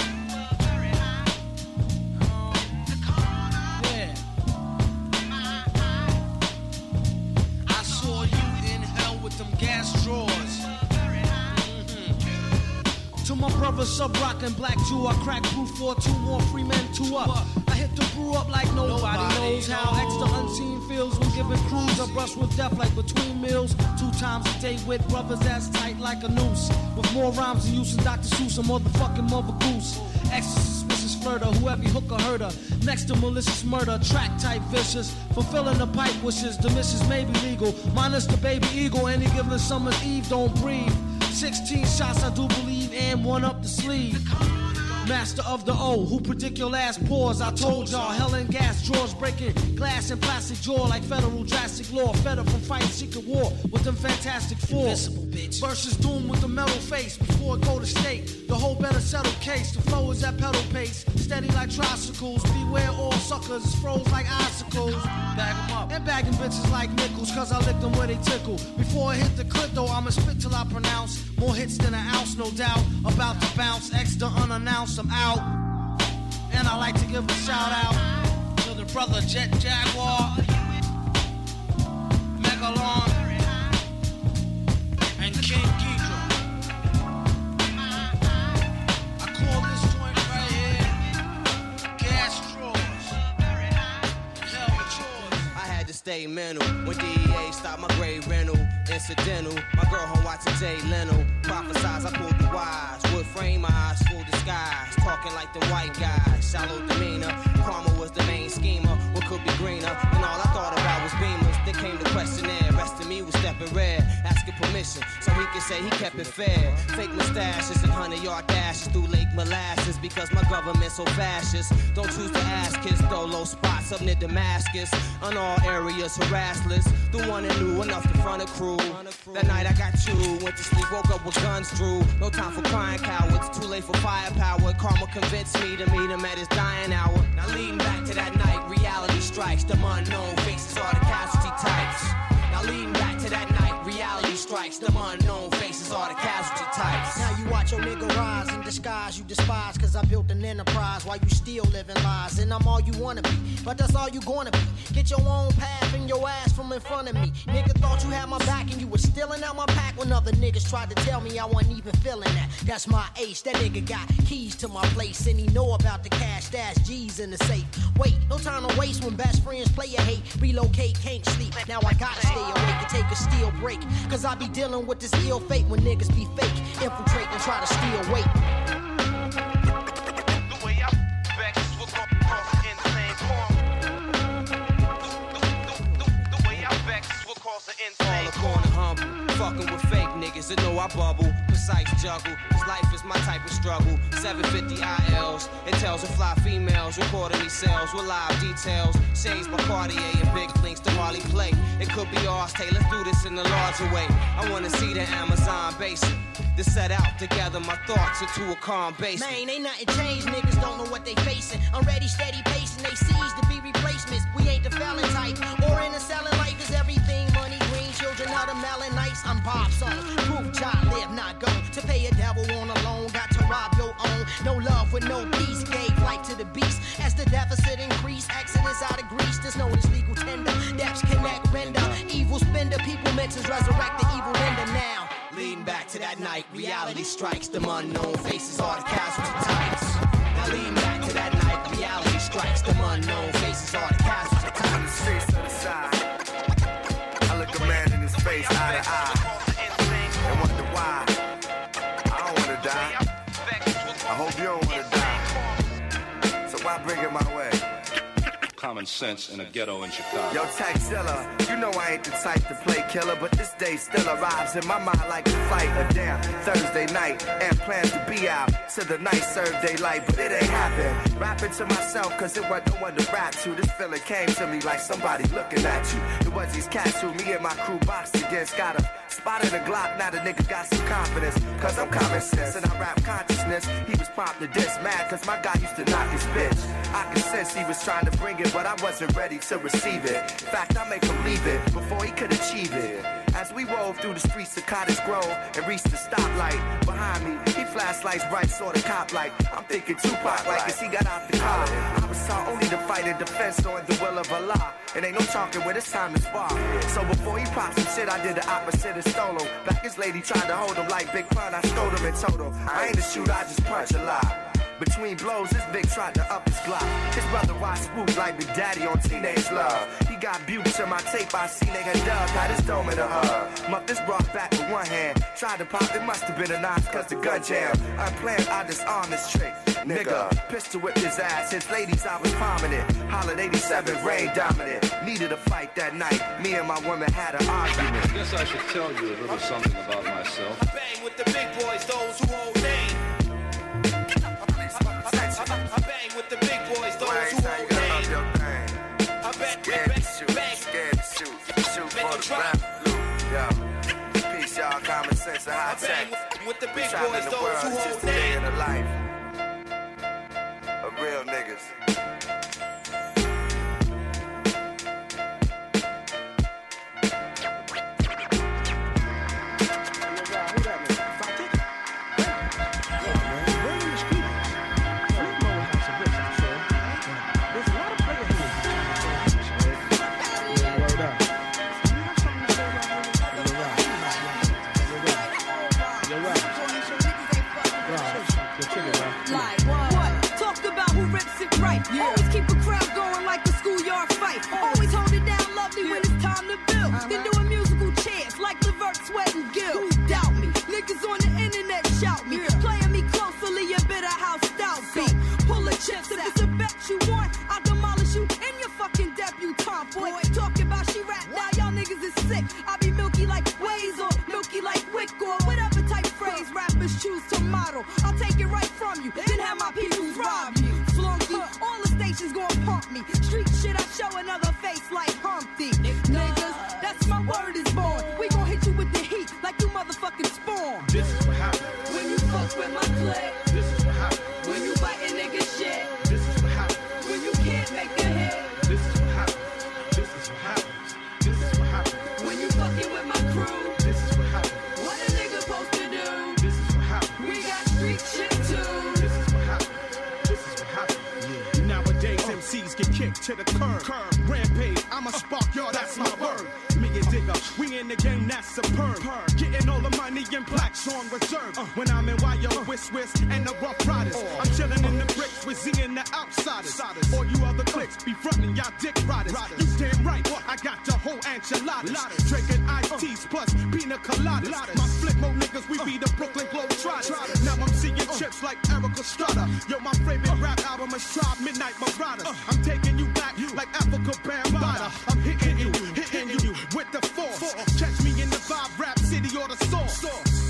Yeah. I saw you in hell with them gas drawers. To my brother, sub rockin' black Jew, I crack proof for 2 more free men, 2 up. I hit the brew up like nobody knows how extra unseen feels when giving crews a brush with death like between meals. 2 times a day with brothers that's tight like a noose. With more rhymes than use than Dr. Seuss, a motherfucking mother goose. Extra suspicious flirter, whoever hook or hurt her. Next to malicious murder, track type vicious. Fulfilling the pipe wishes, the missions may be legal. Minus the baby eagle, any given summer's eve, don't breathe. 16 shots, I do believe, and 1 up the sleeve. Master of the O, who predict your last pause. I told y'all, hell and gas drawers breaking glass and plastic jaw like federal drastic law. Fed up from fighting secret war with them fantastic four. Versus doom with the metal face before it go to state. The whole better settle case. The flow is at pedal pace, steady like tricycles. Beware all suckers, it's froze like icicles. Bag them up and bagging bitches like nickels, cause I lick them where they tickle. Before I hit the clip though, I'ma spit till I pronounce more hits than an ounce, no doubt. About to bounce, extra unannounced. I'm out, and I like to give a shout out to the brother Jet Jaguar, Megalon, and King Ghidra. I call this joint right here gas drawers. Hell with yours. I had to stay mental when DEA stopped my grade rental. Incidental, my girl home watching Jay Leno. Prophesize, I pulled the wise. Wood frame, my eyes full disguise. Talking like the white guys. Shallow demeanor. Karma was the main schemer. What could be greener? And all I thought about was beamers. Then came the questionnaire. Rest of me was stepping red. Asking permission so he could say he kept it fair. Fake mustaches and 100-yard dashes through Lake Molasses. Because my government's so fascist. Don't choose to ask kids, though. Low spots up near Damascus. On all areas, harassless. The one that knew enough to front a crew. That night I got you. Went to sleep, woke up with guns drew. No time for crying cowards. Too late for firepower. Karma convinced me to meet him at his dying hour. Now leading back to that night, reality strikes. The unknown faces are the casualty types. Now leading back to that night, reality strikes. The unknown faces are the casualty types. Now you watch your nigga rise in disguise. You despise cause I built an enterprise while you still living lies. And I'm all you wanna be, but that's all you gonna be. Get your own path and your ass from in front of me. Nigga thought you had my back and you was stealing out my pack when other niggas tried to tell me I wasn't even feeling that. That's my ace. That nigga got keys to my place and he know about the cash stash G's in the safe. Wait, no time to waste when best friends play a hate. Relocate, can't sleep. Now I gotta stay awake and take a steel break. Cause I be dealing with this ill fate when niggas be fake. Infiltrate and try to steal weight. The way I vex will go across the insane form. The way I vex will cause an insane all the corner humble. Fucking with fake niggas that know I bubble. Precise juggle. This life is my type of struggle. 750 ILs. It tells of fly females. Recording me sales with live details. Shades by Cartier and big links to Harley play. It could be ours. Tay, let's do this in a larger way. I wanna see the Amazon basin. To set out together my thoughts into a calm basin. Man, ain't nothing changed. Niggas don't know what they facing. I'm ready, steady pacing. They seize to be replacements. We ain't the felon type. Or in a selling life is everything. Money, green, children out of melon nights. I'm Bob's son. Proof, child, live, not go. To pay a devil on a loan. Got to rob your own. No love with no peace. Gave life to the beast. As the deficit increase. Exodus out of Greece. There's no legal tender. Depths connect, render. Evil spender. People mentions resurrect the evil render now. Leading back to that night, reality strikes. The unknown faces are the casualty types. Now leading back to that night, reality strikes. The unknown faces are the casualty types. On the streets of the side, I look a man in his face, eye to eye, and wonder why. I don't wanna die. I hope you don't wanna die. So why bring it my way? common sense in a ghetto in Chicago. Yo, Taxilla, you know I ain't the type to play killer, but this day still arrives in my mind like a flight. A damn Thursday night, and plans to be out to the night serve daylight, but it ain't happen. Rapping to myself, cause it wasn't no one to rap to. This feeling came to me like somebody looking at you. It was these cats who me and my crew boxed against. Got a spot in the Glock, now the nigga got some confidence. Cause I'm common sense and I rap consciousness. He was prompt to diss, mad cause my guy used to knock his bitch. I could sense he was trying to bring it, but I wasn't ready to receive it. In fact, I make him leave it before he could achieve it. As we rolled through the streets of Cottage Grove and reached the stoplight, behind me, he flashed lights bright, sorta cop like. I'm thinking Tupac like as he got out the car. I was taught only to fight in defense on the will of Allah. And ain't no talking when it's time to spar. So before he popped some shit, I did the opposite and stole him. Back his lady tried to hold him like Big Pun, I stole him and told him I ain't a shooter, I just punch a lot. Between blows, this big tried to up his Glock. His brother watched Swoop like Big Daddy on Teenage Love. He got bukes in my tape, I seen they had dug, had his dome in a hug. Muff this brought back with one hand. Tried to pop, it must have been a knife cause the gun jam. Unplanned, I disarmed this trick. Nigga, pistol whipped his ass. His ladies, I was palming it. Hollered 87, rain dominant. Needed a fight that night. Me and my woman had an argument. I guess I should tell you a little something about myself. I bang with the big boys, those who hold name. I bang with the big boys, those who hold name. I bang, Scared to shoot for the rap loop, yo. Peace, y'all, common sense and high tech. With the big boys, those who hold name. In the life of real niggas. Always keep a crowd going like a schoolyard fight. Always hold it down lovely when it's time to build. Then doing musical chairs like Levert, Sweat, and Gill. Who doubt me? Niggas on the internet shout me. Playing me closely, you better how stout be. Pull the chips if it's a bet you want. I'll demolish you in your fucking debutante, boy. Talking about she rap now, y'all niggas is sick. I'll be milky like Waze or milky like Wick or whatever type phrase rappers choose to model. I'll take it right from you, then have my peoples rob you. Flunky, all the stations gon' pump me. Street shit, I show another face like Humpty. Niggas, that's my word is born. We gon' hit you with the heat like you motherfucking spawn. This is what happens when you fuck with my clique. This is what happens when you biting nigga shit. This is what happens when you can't make a hit. This is what happens. This is what happens. This is what happens when you fucking with my crew. This is what happens. What a nigga supposed to do? This is what happens. We got street shit too. This is what happens. This is what happens. Nowadays MCs get kicked to the curb. Rampage, I'm a spark, y'all, that's my word. Me and Digger, we in the game, that's superb. Getting all the money and blacks on reserve. When I'm in YO, Wiss, and the Rough Riders. I'm chilling in the bricks with Z and the outsiders. All you other cliques be frontin' y'all dick riders. You damn right, I got the whole enchiladas. Drinking iced teas plus pina coladas. My flip mode niggas, we be the Brooklyn Globetrotters. Now I'm seeing chips like Erica Strata. Yo, my favorite rap album is Tribe Midnight Marauders. I'm taking you back like Africa Bambaataa. I'm hitting you with the force. Catch me in the vibe, rap city or the source.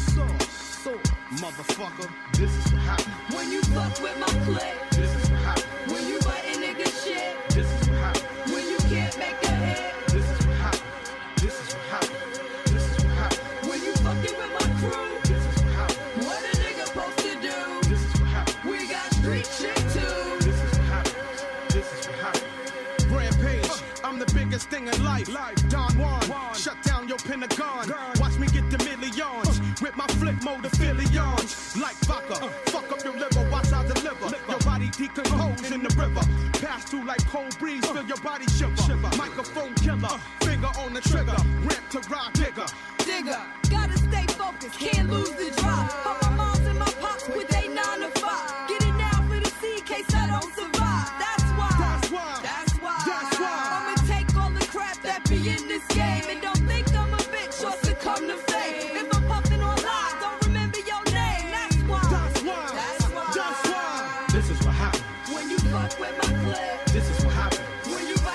Motherfucker, this is what happens when you fuck with my clique. This is what happens when you biting nigga shit. This is what happens when you can't make a hit. This is what happens. This is what happens. This is what happens when you fucking with my crew. This is what happens. What a nigga supposed to do? This is what happens. We got street shit too. This is what happens. This is what happens. Rampage, I'm the biggest thing in life. Don Juan, shut down your Pentagon. Watch me get the millions with my flip mode affiliations. Like vodka, fuck up your liver, watch I deliver. Your body decompose in the river. Pass through like cold breeze, feel your body shiver. Microphone killer, finger on the trigger. Ramp to ride digger. Digger, gotta stay focused, can't lose the drive. Put my moms and my pops with they 9 to 5. Get it down for the C in case I don't survive. That's why. That's why. That's why. That's why. I'ma take all the crap that be in this game and don't think I'm a bitch or succumb to fame. If I'm puffing on lies, don't remember your name. That's why. That's why. That's why. That's why. This is what happens when you fuck with my clique. This is what happens when you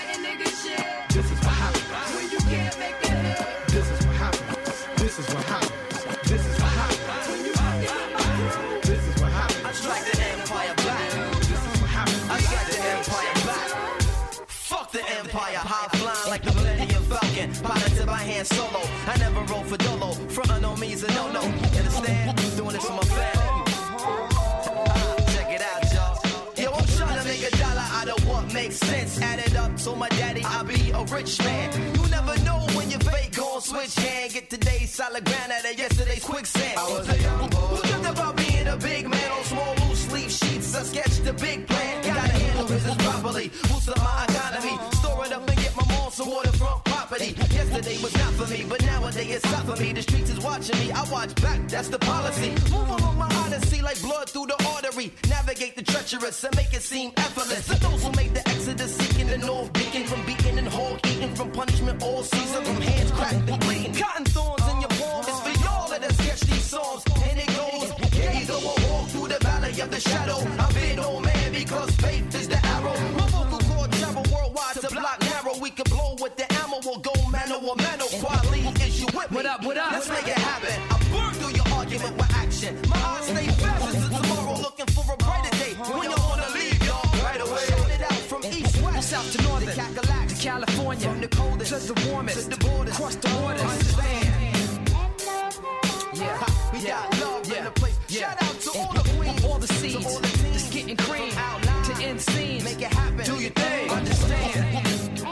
is what happens. This is what happens. This is what happens. I strike the empire back. This is what happens. I strike the empire back. Fuck the empire, high flying like the Millennium Falcon. Piloted by hand solo. I never roll for dolo. Frontin' on me's a no-no. Understand? Doing this for my family. Check it out, y'all. Yo, I'm trying to make $1 out of what makes sense. Add it up to my daddy, I'll be a rich man. You never know when your fate gon' switch hand. Get today's solid ground out of yesterday's quicksand. I was a young boy who dreamt about being a big man on small loose leaf sheets. I sketched the big plan. Gotta handle business properly. Boost up my economy. Store it up and get my mom some waterfront property. Yesterday was not for me, but nowadays it's not for me. The streets is watching me. I watch back. That's the policy. Move along my odyssey like blood through the artery. Navigate the treacherous and make it seem effortless. For those who make the exodus seeking the north beacon from beating and hog eating from punishment all season from hands cracked and bleeding. Cotton thorns in your palm. It's for y'all that has sketched these songs. And it goes, yeah, you go a walk through the valley of the shadow. I've been old man because faith is the arrow. My vocal cord travel worldwide to block narrow. We can blow with the ammo or go mano or mano. Quality is you with me. What up, what up? Let's make it happen. I burn through your argument with action. My eyes stay fast into tomorrow looking for a brighter day. When y'all wanna leave, y'all right away. Shout it out from east, west, south to northern, to Cadillacs, to California, from the coldest to the warmest, to the borders, across the waters. Understand? Yeah, we got love in the place. Shout out to all the queens, all the seeds, all the teams, just getting cream out loud to end scenes. Make it happen. Do your thing. Understand?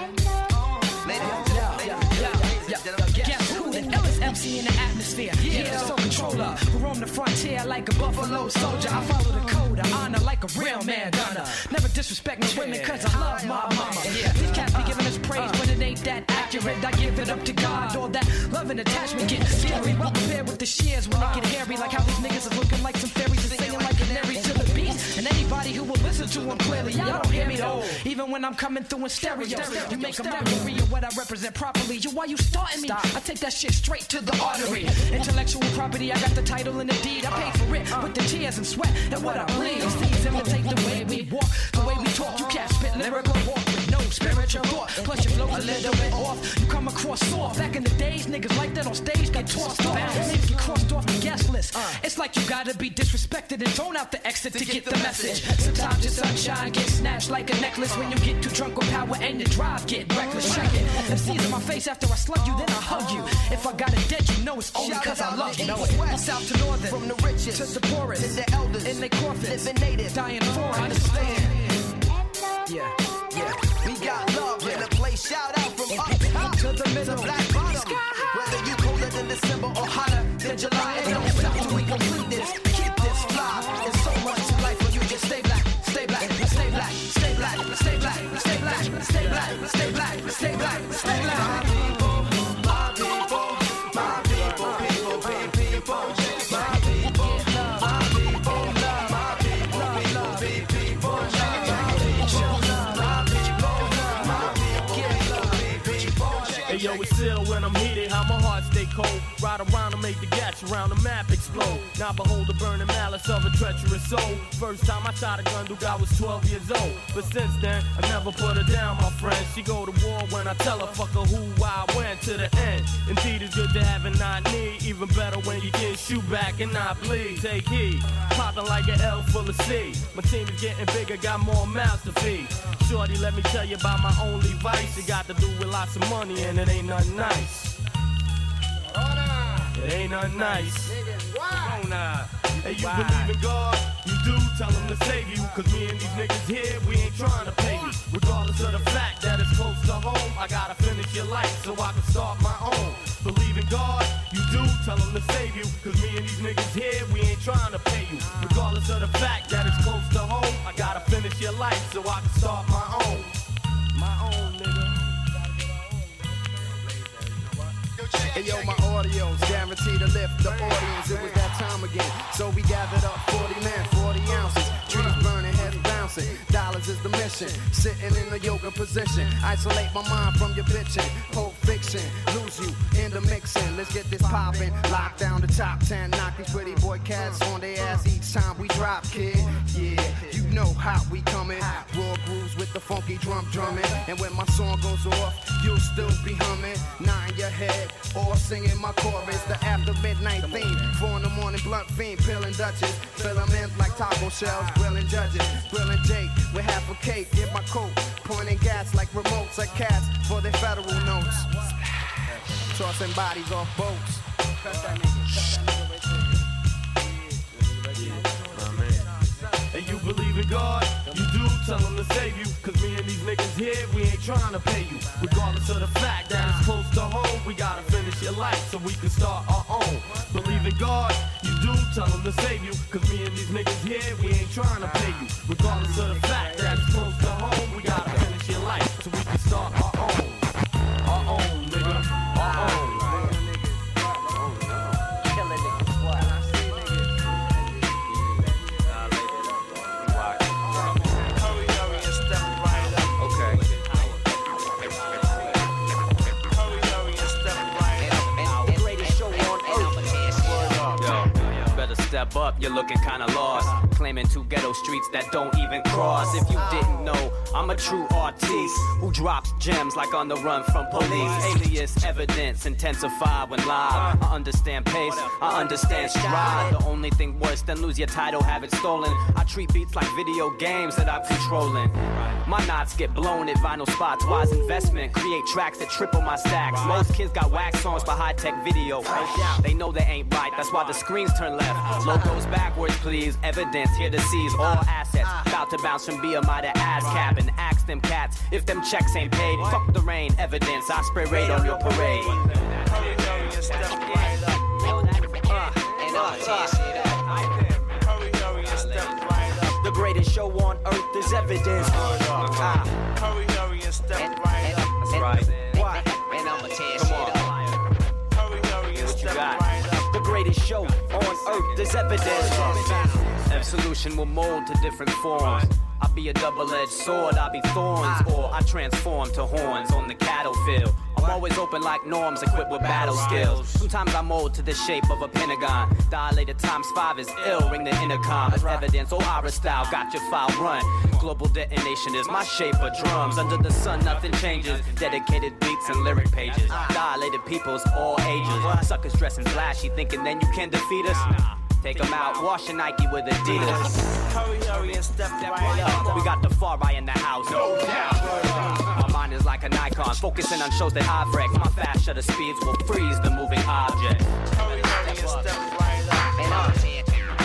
Guess who? The illest MC in the atmosphere. Yeah, the soul controller who roam the frontier like a buffalo soldier. I follow the code of honor like a real man gonna. Never disrespect no women cause I love my mama. These cats be giving us praise, but it ain't that accurate. I give it up to God. All that love and attachment get scary. Well prepared with the shears when they get hairy. Like how these niggas is looking like some fairies and singing like canary to the beat. And anybody who will listen to them clearly, y'all don't hear me though. Even when I'm coming through in stereo, you make a memory of what I represent properly. Yo, why you starting me? I take that shit straight to the artery. Intellectual property, I got the title and the deed. I paid for it with the tears and sweat and what I bleed. These imitate the way we walk, the way we talk. You can't spit lyrical walk with no spiritual thought. Plus your flow's a little bit off. You come across soft. Back in the days, niggas like that on stage get tossed off. Niggas get crossed off the guest list. It's like you gotta be disrespected and thrown out the exit to get the message. Sometimes your sunshine gets snatched like a necklace when you get too drunk with power and your drive get reckless. Check it. MC's in my face after I slug you, then I hug you. If I got it dead, you know it's only cause I love you. South to northern, from the richest to the poorest, to the elders in their coffins, living native, dying for. Understand? Yeah. We got love in the place. Shout out from up top to the middle, to black bottom. Whether you colder than December or hotter than July, and don't stop till we complete this. Keep this fly. There's so much to life when you just stay black, stay black, stay black, stay black, stay black, stay black, stay black, stay black, stay black, stay black. My people, my people, my people, people, people, my people, my people, my people, Hey yo, it's ill when I'm heated, how my heart stay cold. Ride around and make the gas around the map explode. Now behold the burning malice of a treacherous soul. First time I shot a gun, dude, I was 12 years old. But since then, I never put her down, my friend. She go to war when I tell her, fuck her who, why, when, to the end. Indeed, it's good to have and not need. Even better when you can shoot back and not bleed. Take heed, popping like an L full of C. My team is getting bigger, got more mouths to feed. Shorty, let me tell you about my only vice. It got to do with lots of money and it ain't nothing nice. It ain't nothing nice. Hey, you believe in God? You do, tell him to save you. Cause me and these niggas here, we ain't trying to pay you. Regardless of the fact that it's close to home, I gotta finish your life so I can start my own. Believe in God? You do, tell him to save you. Cause me and these niggas here, we ain't trying to pay you. Regardless of the fact that it's close to home, I gotta finish your life so I can start my own. My own, nigga. Hey yo, my audio's guaranteed to lift the audience. It was that time again, so we gathered up 40 men, 40 ounces. Trees burning, heads bouncing. Dollars is the mission. Sitting in a yoga position. Isolate my mind from your bitching. Hope fix Vixen, lose you in the mixin'. Let's get this poppin', lock down the top 10, knock these pretty boy cats on their ass each time we drop, kid. Yeah, you know how we comin'. Raw grooves with the funky drumming. And when my song goes off, you'll still be humming. Nine your head, or singing my chorus. The after midnight theme, 4 in the morning blunt fiend, peeling Dutchess. Fill them in like taco shells, grilling judges. Grilling Jake with half a cake, get my coat. Pointing gas like remotes like cats for their federal notes. Tossing bodies off boats. And you believe in God? You do, tell him to save you. Cause me and these niggas here, we ain't trying to pay you. Regardless of the fact that it's close to home, we gotta finish your life so we can start our own. Believe in God? You do, tell him to save you. Cause me and these niggas here, we ain't trying to pay you. Regardless of the fact that it's close to home, we gotta finish your life so we can start our own. Our own, nigga. Our own. Step up, you're looking kinda lost. Claiming 2 ghetto streets that don't even cross. If you didn't know, I'm a true artiste who drops gems like on the run from police. Alias evidence intensify when live. I understand pace, I understand stride. The only thing worse than lose your title, have it stolen. I treat beats like video games that I'm controlling. My knots get blown at vinyl spots. Wise investment, create tracks that triple my stacks. Most kids got wax songs for high-tech video. They know they ain't right, that's why the screens turn left. Logos backwards, please. Evidence here to seize all assets. About to bounce from BMI to ASCAP and ask them cats if them checks ain't paid. Fuck the rain, evidence. I spray raid on your parade. The greatest show on earth is evidence. Hurry, hurry, and step right up. That's right. Why? And I'ma tear shit up. Hurry, hurry, and step right up. The greatest show on earth is evidence. Absolution will mold to different forms. I be a double-edged sword, I be thorns, or I transform to horns on the cattle field. I'm always open like norms, equipped with battle skills. Sometimes I mold to the shape of a pentagon. Dilated ×5 is ill, ring the intercom. As evidence, O'Hara style, got your file run. Global detonation is my shape of drums. Under the sun, nothing changes. Dedicated beats and lyric pages. Dilated peoples, all ages. Suckers dressing flashy, thinking then you can defeat us. Take them out, wash your Nike with Adidas. Hurry, hurry, and step right up. We got the far right in the house. No doubt. My mind is like a Nikon, focusing on shows that I've wrecked. My fast shutter speeds will freeze the moving object. Hurry, hurry, and step right up. And I'll tear shit up.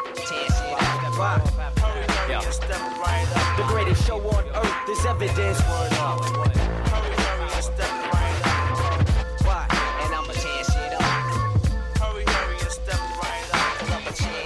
Hurry, hurry, and step right up. The greatest show on earth is evidence. Hurry, hurry, and step right up. Why? And I'ma tear shit up. Hurry, hurry, and step right up. I'ma tear.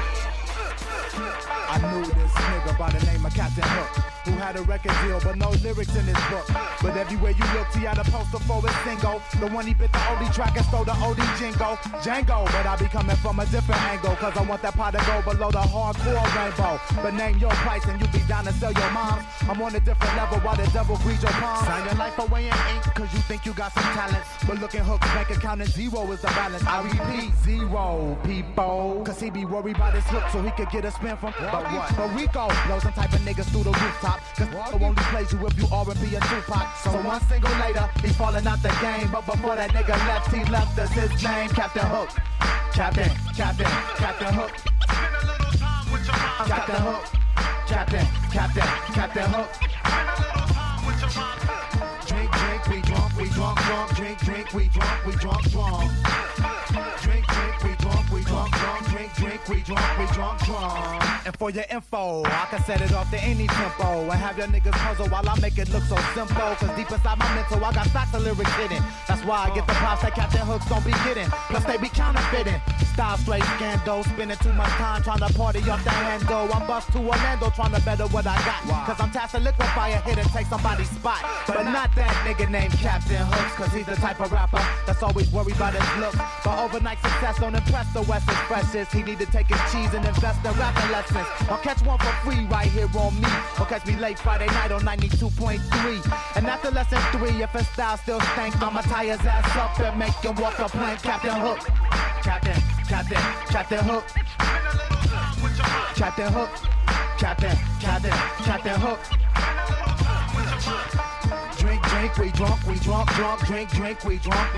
I knew this nigga by the name of Captain Hook, who had a record deal but no lyrics in his book. But everywhere you looked, he had a poster for his single. The one he bit the OD track and stole the OD jingo. Django, but I be coming from a different angle, cause I want that pot to go below the hardcore rainbow. But name your price and you be down to sell your moms. I'm on a different level while the devil breeds your palms. Sign your life away in ink, cause you think you got some talents. But looking Hook's bank account and zero is the balance. I repeat, zero, people. Cause he be worried about his hook so he could get a spin from but Rico, blow some type of niggas through the rooftop. Cause Rico only plays you if you R&B and Tupac. So one single later, he's falling out the game. But before that nigga left, he left us his name, Captain Hook. Captain Hook. Captain Hook. Captain Hook. Drink, we drunk, drink, we drunk, drink, we drunk. And for your info, I can set it off to any tempo and have your niggas puzzle while I make it look so simple. Cause deep inside my mental, I got stacks of lyrics hidden. That's why I get the props that Captain Hooks don't be kidding. Plus they be counterfeiting. style straight scandal. Spending too much time trying to party off the handle. I'm bust to Orlando trying to better what I got. Cause I'm tasked to liquefy a hit and take somebody's spot. But not that nigga named Captain Hooks. Cause he's the type of rapper that's always worried about his looks. But overnight success don't impress the West Expressives. He need to take his cheese and invest in rapping lessons. I'll catch one for free right here on me. Or catch me late Friday night on 92.3. And after lesson 3, if his style still stank, I'ma tie his ass up and make him walk the plank. Captain Hook. Captain Hook. Captain Hook. Captain Hook. Drink, we drunk, drink, we drunk,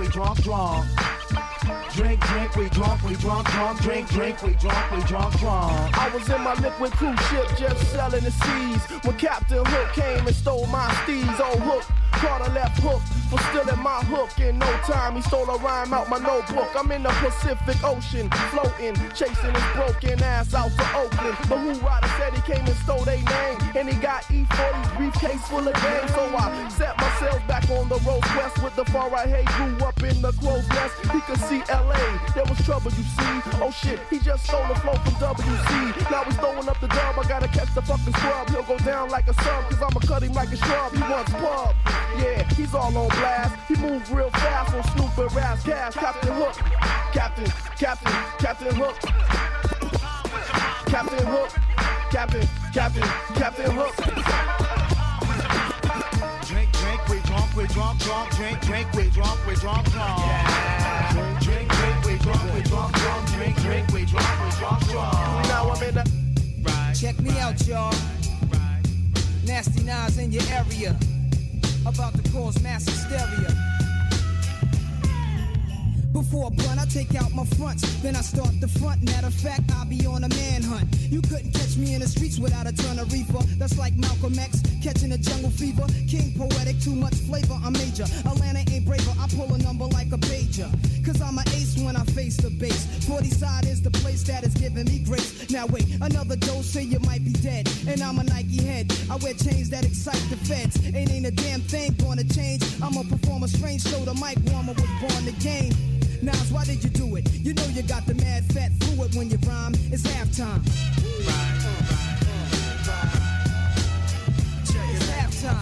Drink, we drunk, drink, we drunk. I was in my liquid cruise ship just selling the seas when Captain Hook came and stole my steez. Oh, Hook, caught a left hook for stealing my hook. In no time, he stole a rhyme out my notebook. I'm in the Pacific Ocean, floating, chasing his broken ass out to Oakland. But who rider said he came and stole their name? And he got E40's briefcase full of game. So I set myself back on the road west with the far right. Hey, grew up in the crow's nest. He could see LA. There was trouble, you see. Oh shit, he just stole the flow from WC. Now he's throwing up the dub. I gotta catch the fucking scrub. He'll go down like a sub, cause I'ma cut him like a shrub. He wants pub. Yeah, he's all on blast. He moves real fast on Snoop and Raz Cash. Captain Hook. Captain Hook. Captain Hook. Captain Hook. Drink, we drunk, drink, we drunk. Yeah. Drink, we drunk, drink, we drunk. Now I'm in the Check me out, y'all. Nasty Nas in your area. About to cause mass hysteria. Before a blunt, I take out my fronts, then I start the front. Matter of fact, I'll be on a manhunt. You couldn't catch me in the streets without a ton of reefer. That's like Malcolm X, catching a jungle fever. King poetic, too much flavor, I'm major. Atlanta ain't braver, I pull a number like a pager. Cause I'm an ace when I face the base. 40 side is the place that is giving me grace. Now wait, another dose, say you might be dead. And I'm a Nike head, I wear chains that excite the feds. Ain't a damn thing gonna change. I'm a performer strange, so the mic warmer was born to game. Nas, why did you do it? You know you got the mad fat fluid when you rhyme. It's halftime. It's halftime.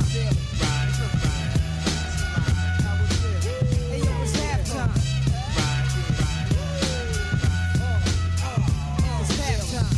Hey yo, it's halftime. It's halftime.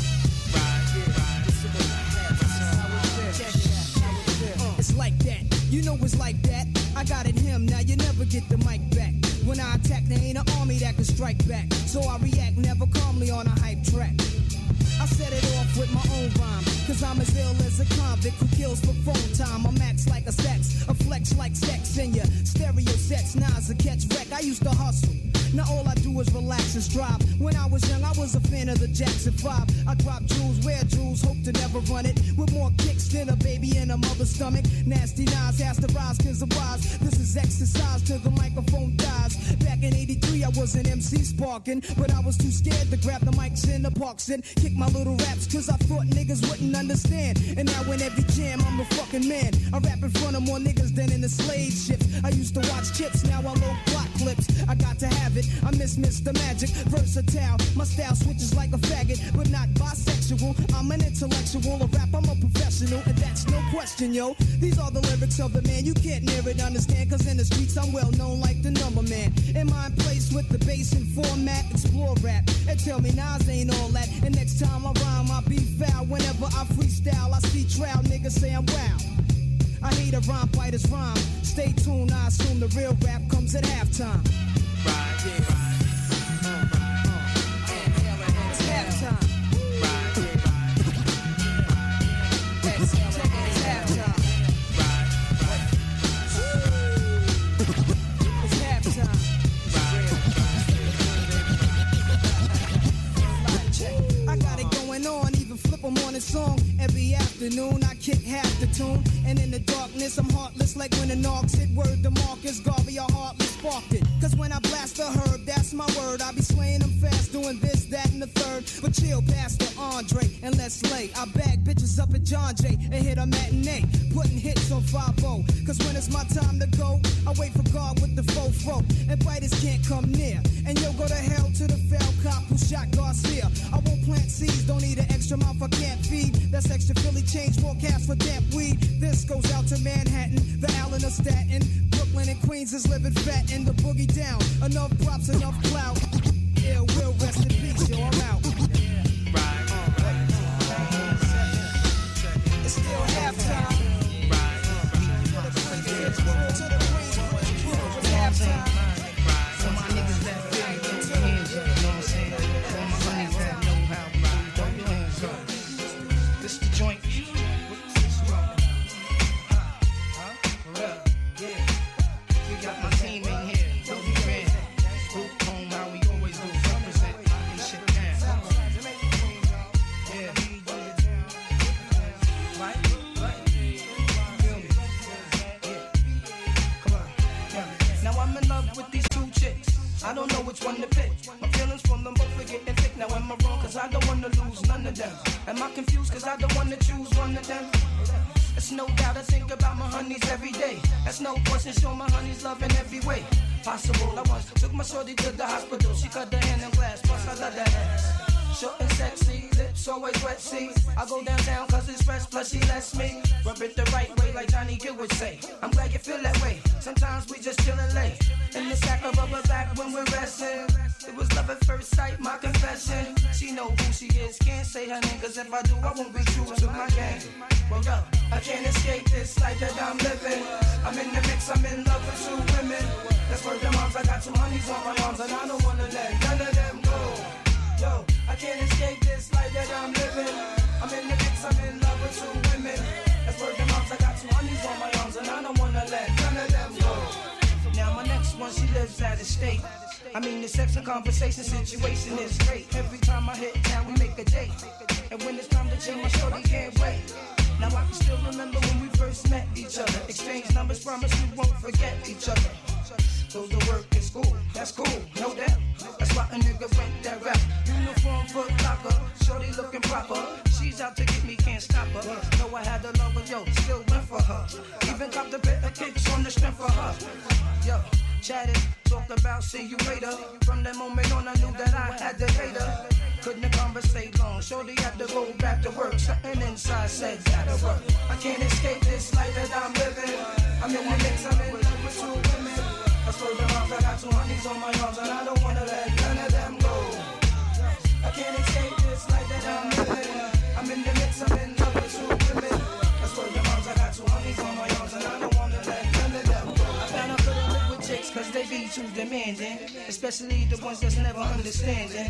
It's like that. You know it's like that. I got it him, now you never get the mic back. When I attack, there ain't an army that can strike back. So I react never calmly on a hype track. I set it off with my own rhyme, cause I'm as ill as a convict who kills for phone time. I'm max like a sex, a flex like sex in your stereo sets. Nas a catch wreck, I used to hustle. Now all I do is relax and strive. When I was young, I was a fan of the Jackson 5. I drop jewels, wear jewels, hope to never run it. With more kicks than a baby in a mother's stomach. Nasty Nas has to rise cause I'm wise. This is exercise till the microphone dies. Back in 83, I was an MC sparking, but I was too scared to grab the mics in the parks and kick my little raps cause I thought niggas wouldn't understand. And now in every jam, I'm a fucking man. I rap in front of more niggas than in the slave ships. I used to watch Chips, now I load plot clips. I got to have it, I miss Mr. Magic, versatile. My style switches like a faggot, but not bisexual. I'm an intellectual, a rap, I'm a professional, and that's no question, yo. These are the lyrics of the man, you can't near it, understand, cause in the streets I'm well known like the number man. Am I in place with the bass and format? Explore rap, and tell me Nas ain't all that. And next time I rhyme, I be foul. Whenever I freestyle, I see trial, niggas say I'm wow. I hate a rhyme fighter's rhyme. Stay tuned, I assume the real rap comes at halftime. Right, yeah. It's halftime. It's halftime. It's halftime. I got it going on, even flip a morning song. Every afternoon I kick half the tune. And in the darkness I'm heartless like when the knocks hit. Word to Marcus Garvey, I hardly sparked it. Cause when I blast the herb, that's my word. I be slaying them fast, doing this, that, and the third. But chill, Pastor Andre, and let's lay. I bag bitches up at John Jay and hit a matinee, putting hits on 5-0. Cause when it's my time to go, I wait for God with the fofo. And fighters can't come near. And yo, go to hell to the foul cop who Jack Garcia. I won't plant seeds, don't need an extra mouth I can't feed. That's extra Philly change, more cash for damp weed. This goes out to Manhattan, the Allen of Staten. Brooklyn and Queens is living fat in the boogie down. Enough props, enough clout. Yeah, will rest in peace, yo, I'm out. It's still halftime. To the Queens, it's halftime. For my niggas that feel, throw your hands up, you know what I'm saying? For my honeys that know how we do, throw your hands up. This the joint. We got my team in here, don't be red. Group home, how we always do, represent, lock this shit down. Yeah, right? Feel me? Yeah. Come on. Yeah. Now I'm in love with these two chicks. I don't know which one to pick. My feelings for them both are getting thick. Now am I wrong? Cause I don't wanna lose none of them. Am I confused? Cause I don't wanna choose one of them. It's no doubt I think about my honeys every day. That's no question, show my honeys love in every way possible. I once took my shorty to the hospital. She cut her hand in glass, plus I love that ass. Short and sexy, lips always wet, see. I go downtown cause it's fresh, plus she lets me rub it the right way like Johnny Gill would say. I'm glad you feel that way. Sometimes we just chillin' late in the sack of rubber back when we're resting. It was love at first sight, my confession. She know who she is, can't say her name, cause if I do, I won't be true to my game. Well, yo, I can't escape this life that I'm living. I'm in the mix, I'm in love with two women. That's where the moms, I got two honeys on my arms, and I don't wanna let none of them go. Yo, I can't escape this life that I'm living. I'm in the mix, I'm in love with two women. That's where the moms, I got two honeys on my arms, and I don't wanna let none of them go. Now my next one, she lives out of state. I mean, the sex and conversation situation is great. Every time I hit town, we make a date. And when it's time to chill, my shorty can't wait. Now I can still remember when we first met each other. Exchange numbers, promise we won't forget each other. Go to work in school, that's cool, no doubt. That's why a nigga went that rap. Uniform, foot locker, shorty looking proper. She's out to get me, can't stop her. Know I had to love her, yo, still went for her. Even copped a bit of kicks on the strength of her. Yo, chatted, talked about see you later. From that moment on, I knew that I had to hate her. Couldn't conversate long, shorty had to go back to work. Something inside said gotta work. I can't escape this life that I'm living. I'm in the mix, I'm in love with two women. I swear the moms, I got two honeys on my arms, and I don't wanna let none of them go. I can't escape this life that I'm living. I'm in the mix, I'm in love with two women. I swear the moms, I got two honeys on my arms, and I don't wanna let none of them go. I found I couldn't live with chicks, cause they be too demanding. Especially the ones that's never understanding.